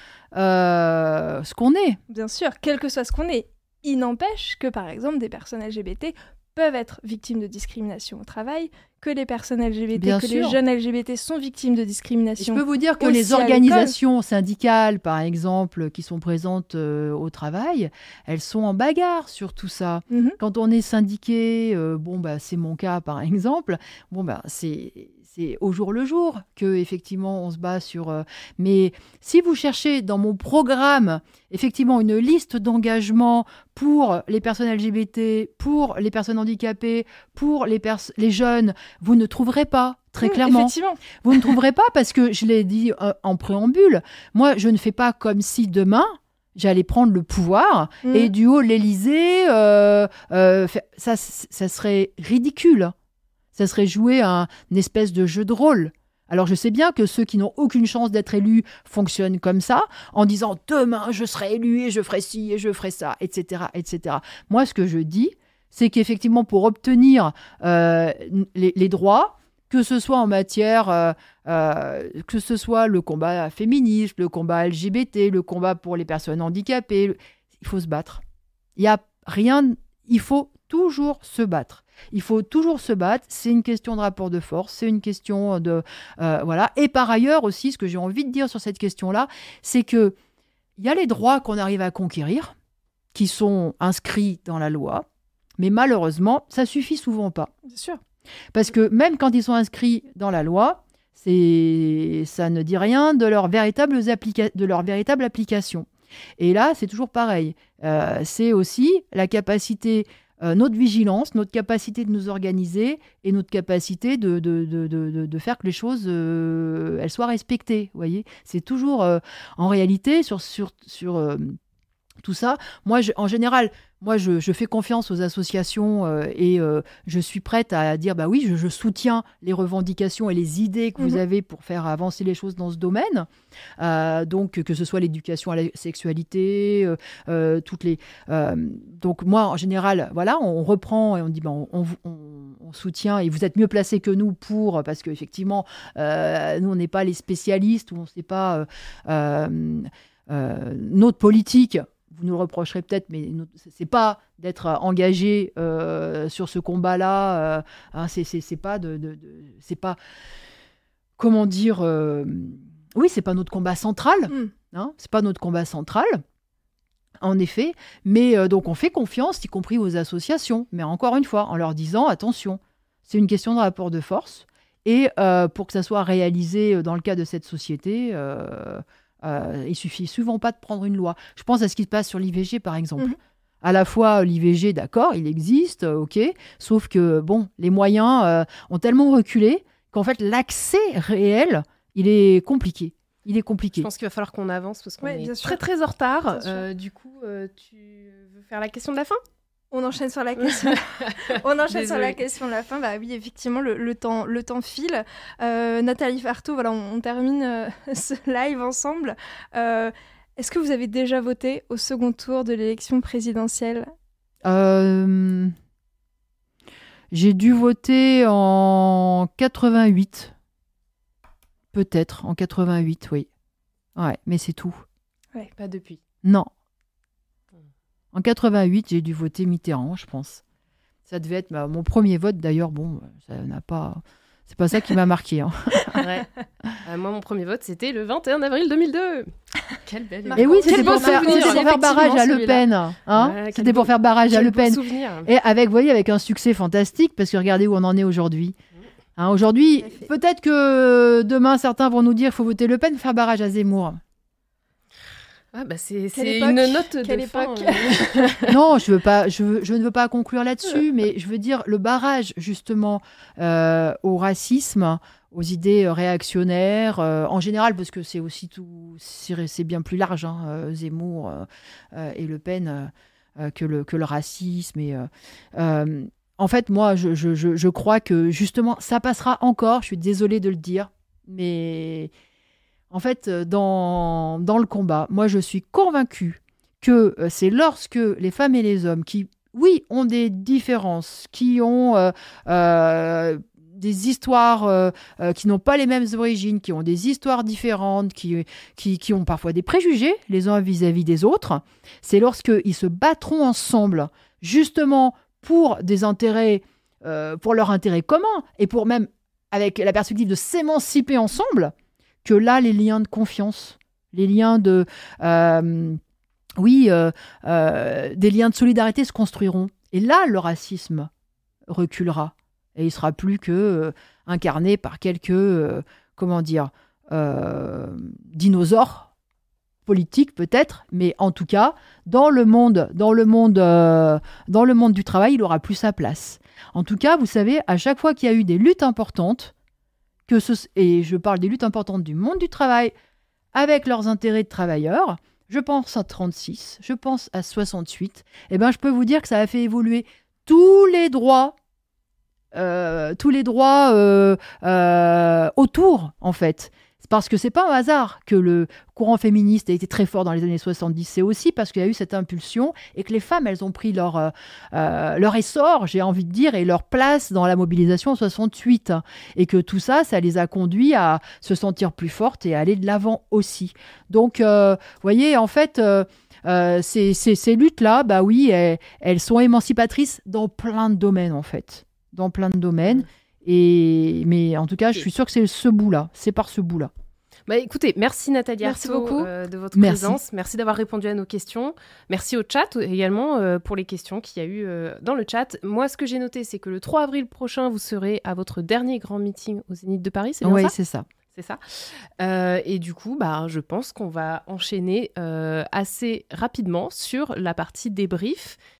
Speaker 2: euh, ce qu'on est.
Speaker 3: Bien sûr, quel que soit ce qu'on est. Il n'empêche que, par exemple, des personnes L G B T peuvent être victimes de discrimination au travail, que les personnes L G B T,
Speaker 2: Bien
Speaker 3: que
Speaker 2: sûr.
Speaker 3: les jeunes L G B T sont victimes de discrimination.
Speaker 2: Et je peux vous dire que
Speaker 3: aussi
Speaker 2: les organisations syndicales, par exemple, qui sont présentes euh, au travail, elles sont en bagarre sur tout ça.
Speaker 3: Mm-hmm.
Speaker 2: Quand on est syndiqué, euh, bon bah c'est mon cas par exemple, bon bah c'est c'est au jour le jour que effectivement on se bat sur. Euh, mais si vous cherchez dans mon programme effectivement une liste d'engagement pour les personnes L G B T, pour les personnes handicapées, pour les pers- les jeunes, vous ne trouverez pas. Très
Speaker 3: mmh,
Speaker 2: clairement.
Speaker 3: Effectivement.
Speaker 2: Vous ne trouverez pas parce que je l'ai dit euh, en préambule. Moi, je ne fais pas comme si demain j'allais prendre le pouvoir mmh. et du haut l'Élysée, euh, euh, ça, ça serait ridicule. Ça serait jouer un, une espèce de jeu de rôle. Alors, je sais bien que ceux qui n'ont aucune chance d'être élus fonctionnent comme ça, en disant « demain, je serai élu et je ferai ci et je ferai ça, et cetera et cetera » Moi, ce que je dis, c'est qu'effectivement, pour obtenir euh, les, les droits, que ce soit en matière, euh, euh, que ce soit le combat féministe, le combat L G B T, le combat pour les personnes handicapées, le... il faut se battre. Il y a rien, il faut toujours se battre. Il faut toujours se battre. C'est une question de rapport de force, c'est une question de euh, voilà. Et par ailleurs aussi, ce que j'ai envie de dire sur cette question-là, c'est que il y a les droits qu'on arrive à conquérir, qui sont inscrits dans la loi. Mais malheureusement, ça suffit souvent pas.
Speaker 3: Bien sûr.
Speaker 2: Parce que même quand ils sont inscrits dans la loi, c'est... ça ne dit rien de leur, véritables applica... de leur véritable application. Et là, c'est toujours pareil. Euh, c'est aussi la capacité, euh, notre vigilance, notre capacité de nous organiser et notre capacité de, de, de, de, de faire que les choses euh, elles soient respectées. Vous voyez, c'est toujours, euh, en réalité, sur... sur, sur euh, tout ça, moi, je, en général, moi, je, je fais confiance aux associations euh, et euh, je suis prête à dire, bah oui, je, je soutiens les revendications et les idées que vous
Speaker 3: Mhm.
Speaker 2: avez pour faire avancer les choses dans ce domaine. Euh, donc, que ce soit l'éducation à la sexualité, euh, euh, toutes les. euh, donc, moi, en général, voilà, on reprend et on dit, bah, on, on, on, on soutient et vous êtes mieux placés que nous pour, parce qu'effectivement, euh, nous, on n'est pas les spécialistes ou on ne sait pas euh, euh, euh, notre politique. Vous nous le reprocherez peut-être, mais c'est pas d'être engagé euh, sur ce combat-là. Euh, hein, c'est, c'est, c'est pas de, de, de c'est pas comment dire. Euh, oui, c'est pas notre combat central.
Speaker 3: Mm.
Speaker 2: Hein, c'est pas notre combat central. En effet, mais euh, donc on fait confiance, y compris aux associations. Mais encore une fois, en leur disant attention, c'est une question de rapport de force. Et euh, pour que ça soit réalisé dans le cas de cette société. Euh, Euh, il suffit souvent pas de prendre une loi. Je pense à ce qui se passe sur l'I V G, par exemple.
Speaker 3: Mhm.
Speaker 2: À la fois, l'I V G, d'accord, il existe, euh, ok, sauf que, bon, les moyens euh, ont tellement reculé qu'en fait, l'accès réel, il est compliqué. Il est compliqué.
Speaker 1: Je pense qu'il va falloir qu'on avance parce qu'on
Speaker 3: Ouais, bien
Speaker 1: est
Speaker 3: sûr.
Speaker 1: très très en retard.
Speaker 3: Bien sûr.
Speaker 1: Euh, du coup, euh, tu veux faire la question de la fin?
Speaker 3: On enchaîne sur la question. On enchaîne sur la
Speaker 1: Désolée.
Speaker 3: question de la fin. Bah oui, effectivement, le, le temps, le temps file. Euh, Nathalie Farteau, voilà, on, on termine euh, ce live ensemble. Euh, est-ce que vous avez déjà voté au second tour de l'élection présidentielle?
Speaker 2: Euh, J'ai dû voter en quatre-vingt-huit. Peut-être, en quatre-vingt-huit, oui. Ouais, mais c'est tout.
Speaker 1: Ouais, pas depuis.
Speaker 2: Non. En quatre-vingt-huit, j'ai dû voter Mitterrand, je pense. Ça devait être bah, mon premier vote, d'ailleurs. Bon, ça n'a pas... C'est pas ça qui m'a marqué. Hein.
Speaker 1: Ouais. Euh, moi, mon premier vote, c'était le vingt et un avril deux mille deux. Quelle belle
Speaker 3: Marquant.
Speaker 2: Et oui,
Speaker 3: Quel
Speaker 2: c'était
Speaker 3: beau
Speaker 2: pour, faire,
Speaker 3: souvenir,
Speaker 2: c'était pour faire barrage à Le
Speaker 1: effectivement,
Speaker 2: Pen. Hein
Speaker 1: Ouais, quel
Speaker 2: c'était pour
Speaker 1: beau-
Speaker 2: faire barrage à
Speaker 1: Quel
Speaker 2: Le
Speaker 1: beau
Speaker 2: Pen.
Speaker 1: souvenir.
Speaker 2: Et avec, vous voyez, avec un succès fantastique, parce que regardez où on en est aujourd'hui. Hein, aujourd'hui,
Speaker 3: Tout à fait.
Speaker 2: peut-être que demain, certains vont nous dire qu'il faut voter Le Pen pour faire barrage à Zemmour.
Speaker 1: Ah, bah, c'est
Speaker 3: Quelle
Speaker 1: c'est
Speaker 3: époque,
Speaker 1: une note de
Speaker 3: quelle
Speaker 1: fin,
Speaker 3: époque.
Speaker 1: euh.
Speaker 2: Non, je, veux pas, je, veux- je ne veux pas conclure là-dessus, mais je veux dire le barrage, justement, euh, au racisme, aux idées euh, réactionnaires, euh, en général, parce que c'est aussi tout, c'est c'est bien plus large, hein, euh, Zemmour euh, euh, et Le Pen, euh, euh, que, le, que le racisme. Et, euh, euh, en fait, moi, je, je, je, je crois que, justement, ça passera encore, je suis désolée de le dire, mais en fait, euh, dans, dans le combat, moi, je suis convaincue que euh, c'est lorsque les femmes et les hommes qui, oui, ont des différences, qui ont euh, euh, des histoires euh, euh, qui n'ont pas les mêmes origines, qui ont des histoires différentes, qui, qui, qui ont parfois des préjugés les uns vis-à-vis des autres, c'est lorsqu'ils se battront ensemble, justement pour des intérêts, euh, pour leur intérêt commun, et pour même, avec la perspective de s'émanciper ensemble, que là, les liens de confiance, les liens de... euh, oui, euh, euh, des liens de solidarité se construiront. Et là, le racisme reculera. Et il sera plus que euh, incarné par quelques, euh, comment dire, euh, dinosaures politiques peut-être, mais en tout cas, dans le monde, dans le monde, euh, dans le monde du travail, il aura plus sa place. En tout cas, vous savez, à chaque fois qu'il y a eu des luttes importantes, que ce, et je parle des luttes importantes du monde du travail, avec leurs intérêts de travailleurs, je pense à trente-six, je pense à soixante-huit, et ben je peux vous dire que ça a fait évoluer tous les droits, euh, tous les droits euh, euh, autour, en fait. parce que c'est pas un hasard que le courant féministe a été très fort dans les années soixante-dix. C'est aussi parce qu'il y a eu cette impulsion et que les femmes, elles ont pris leur, euh, euh, leur essor, j'ai envie de dire, et leur place dans la mobilisation en soixante-huit. Et que tout ça, ça les a conduits à se sentir plus fortes et à aller de l'avant aussi. Donc, euh, vous voyez, en fait, euh, euh, ces, ces, ces luttes-là, bah oui, elles, elles sont émancipatrices dans plein de domaines, en fait. Dans plein de domaines. Et, mais en tout cas, je suis sûre que c'est ce bout-là. C'est par ce bout-là.
Speaker 1: Bah, écoutez, merci Nathalie
Speaker 2: Merci
Speaker 1: Arthaud,
Speaker 2: beaucoup.
Speaker 1: euh, de votre
Speaker 2: Merci.
Speaker 1: présence. Merci d'avoir répondu à nos questions. Merci au chat également euh, pour les questions qu'il y a eu euh, dans le chat. Moi, ce que j'ai noté, c'est que le trois avril prochain, vous serez à votre dernier grand meeting au Zénith de Paris, c'est bien
Speaker 2: Oui,
Speaker 1: ça ?
Speaker 2: c'est ça.
Speaker 1: C'est ça. Euh, et du coup, bah, je pense qu'on va enchaîner euh, assez rapidement sur la partie débrief.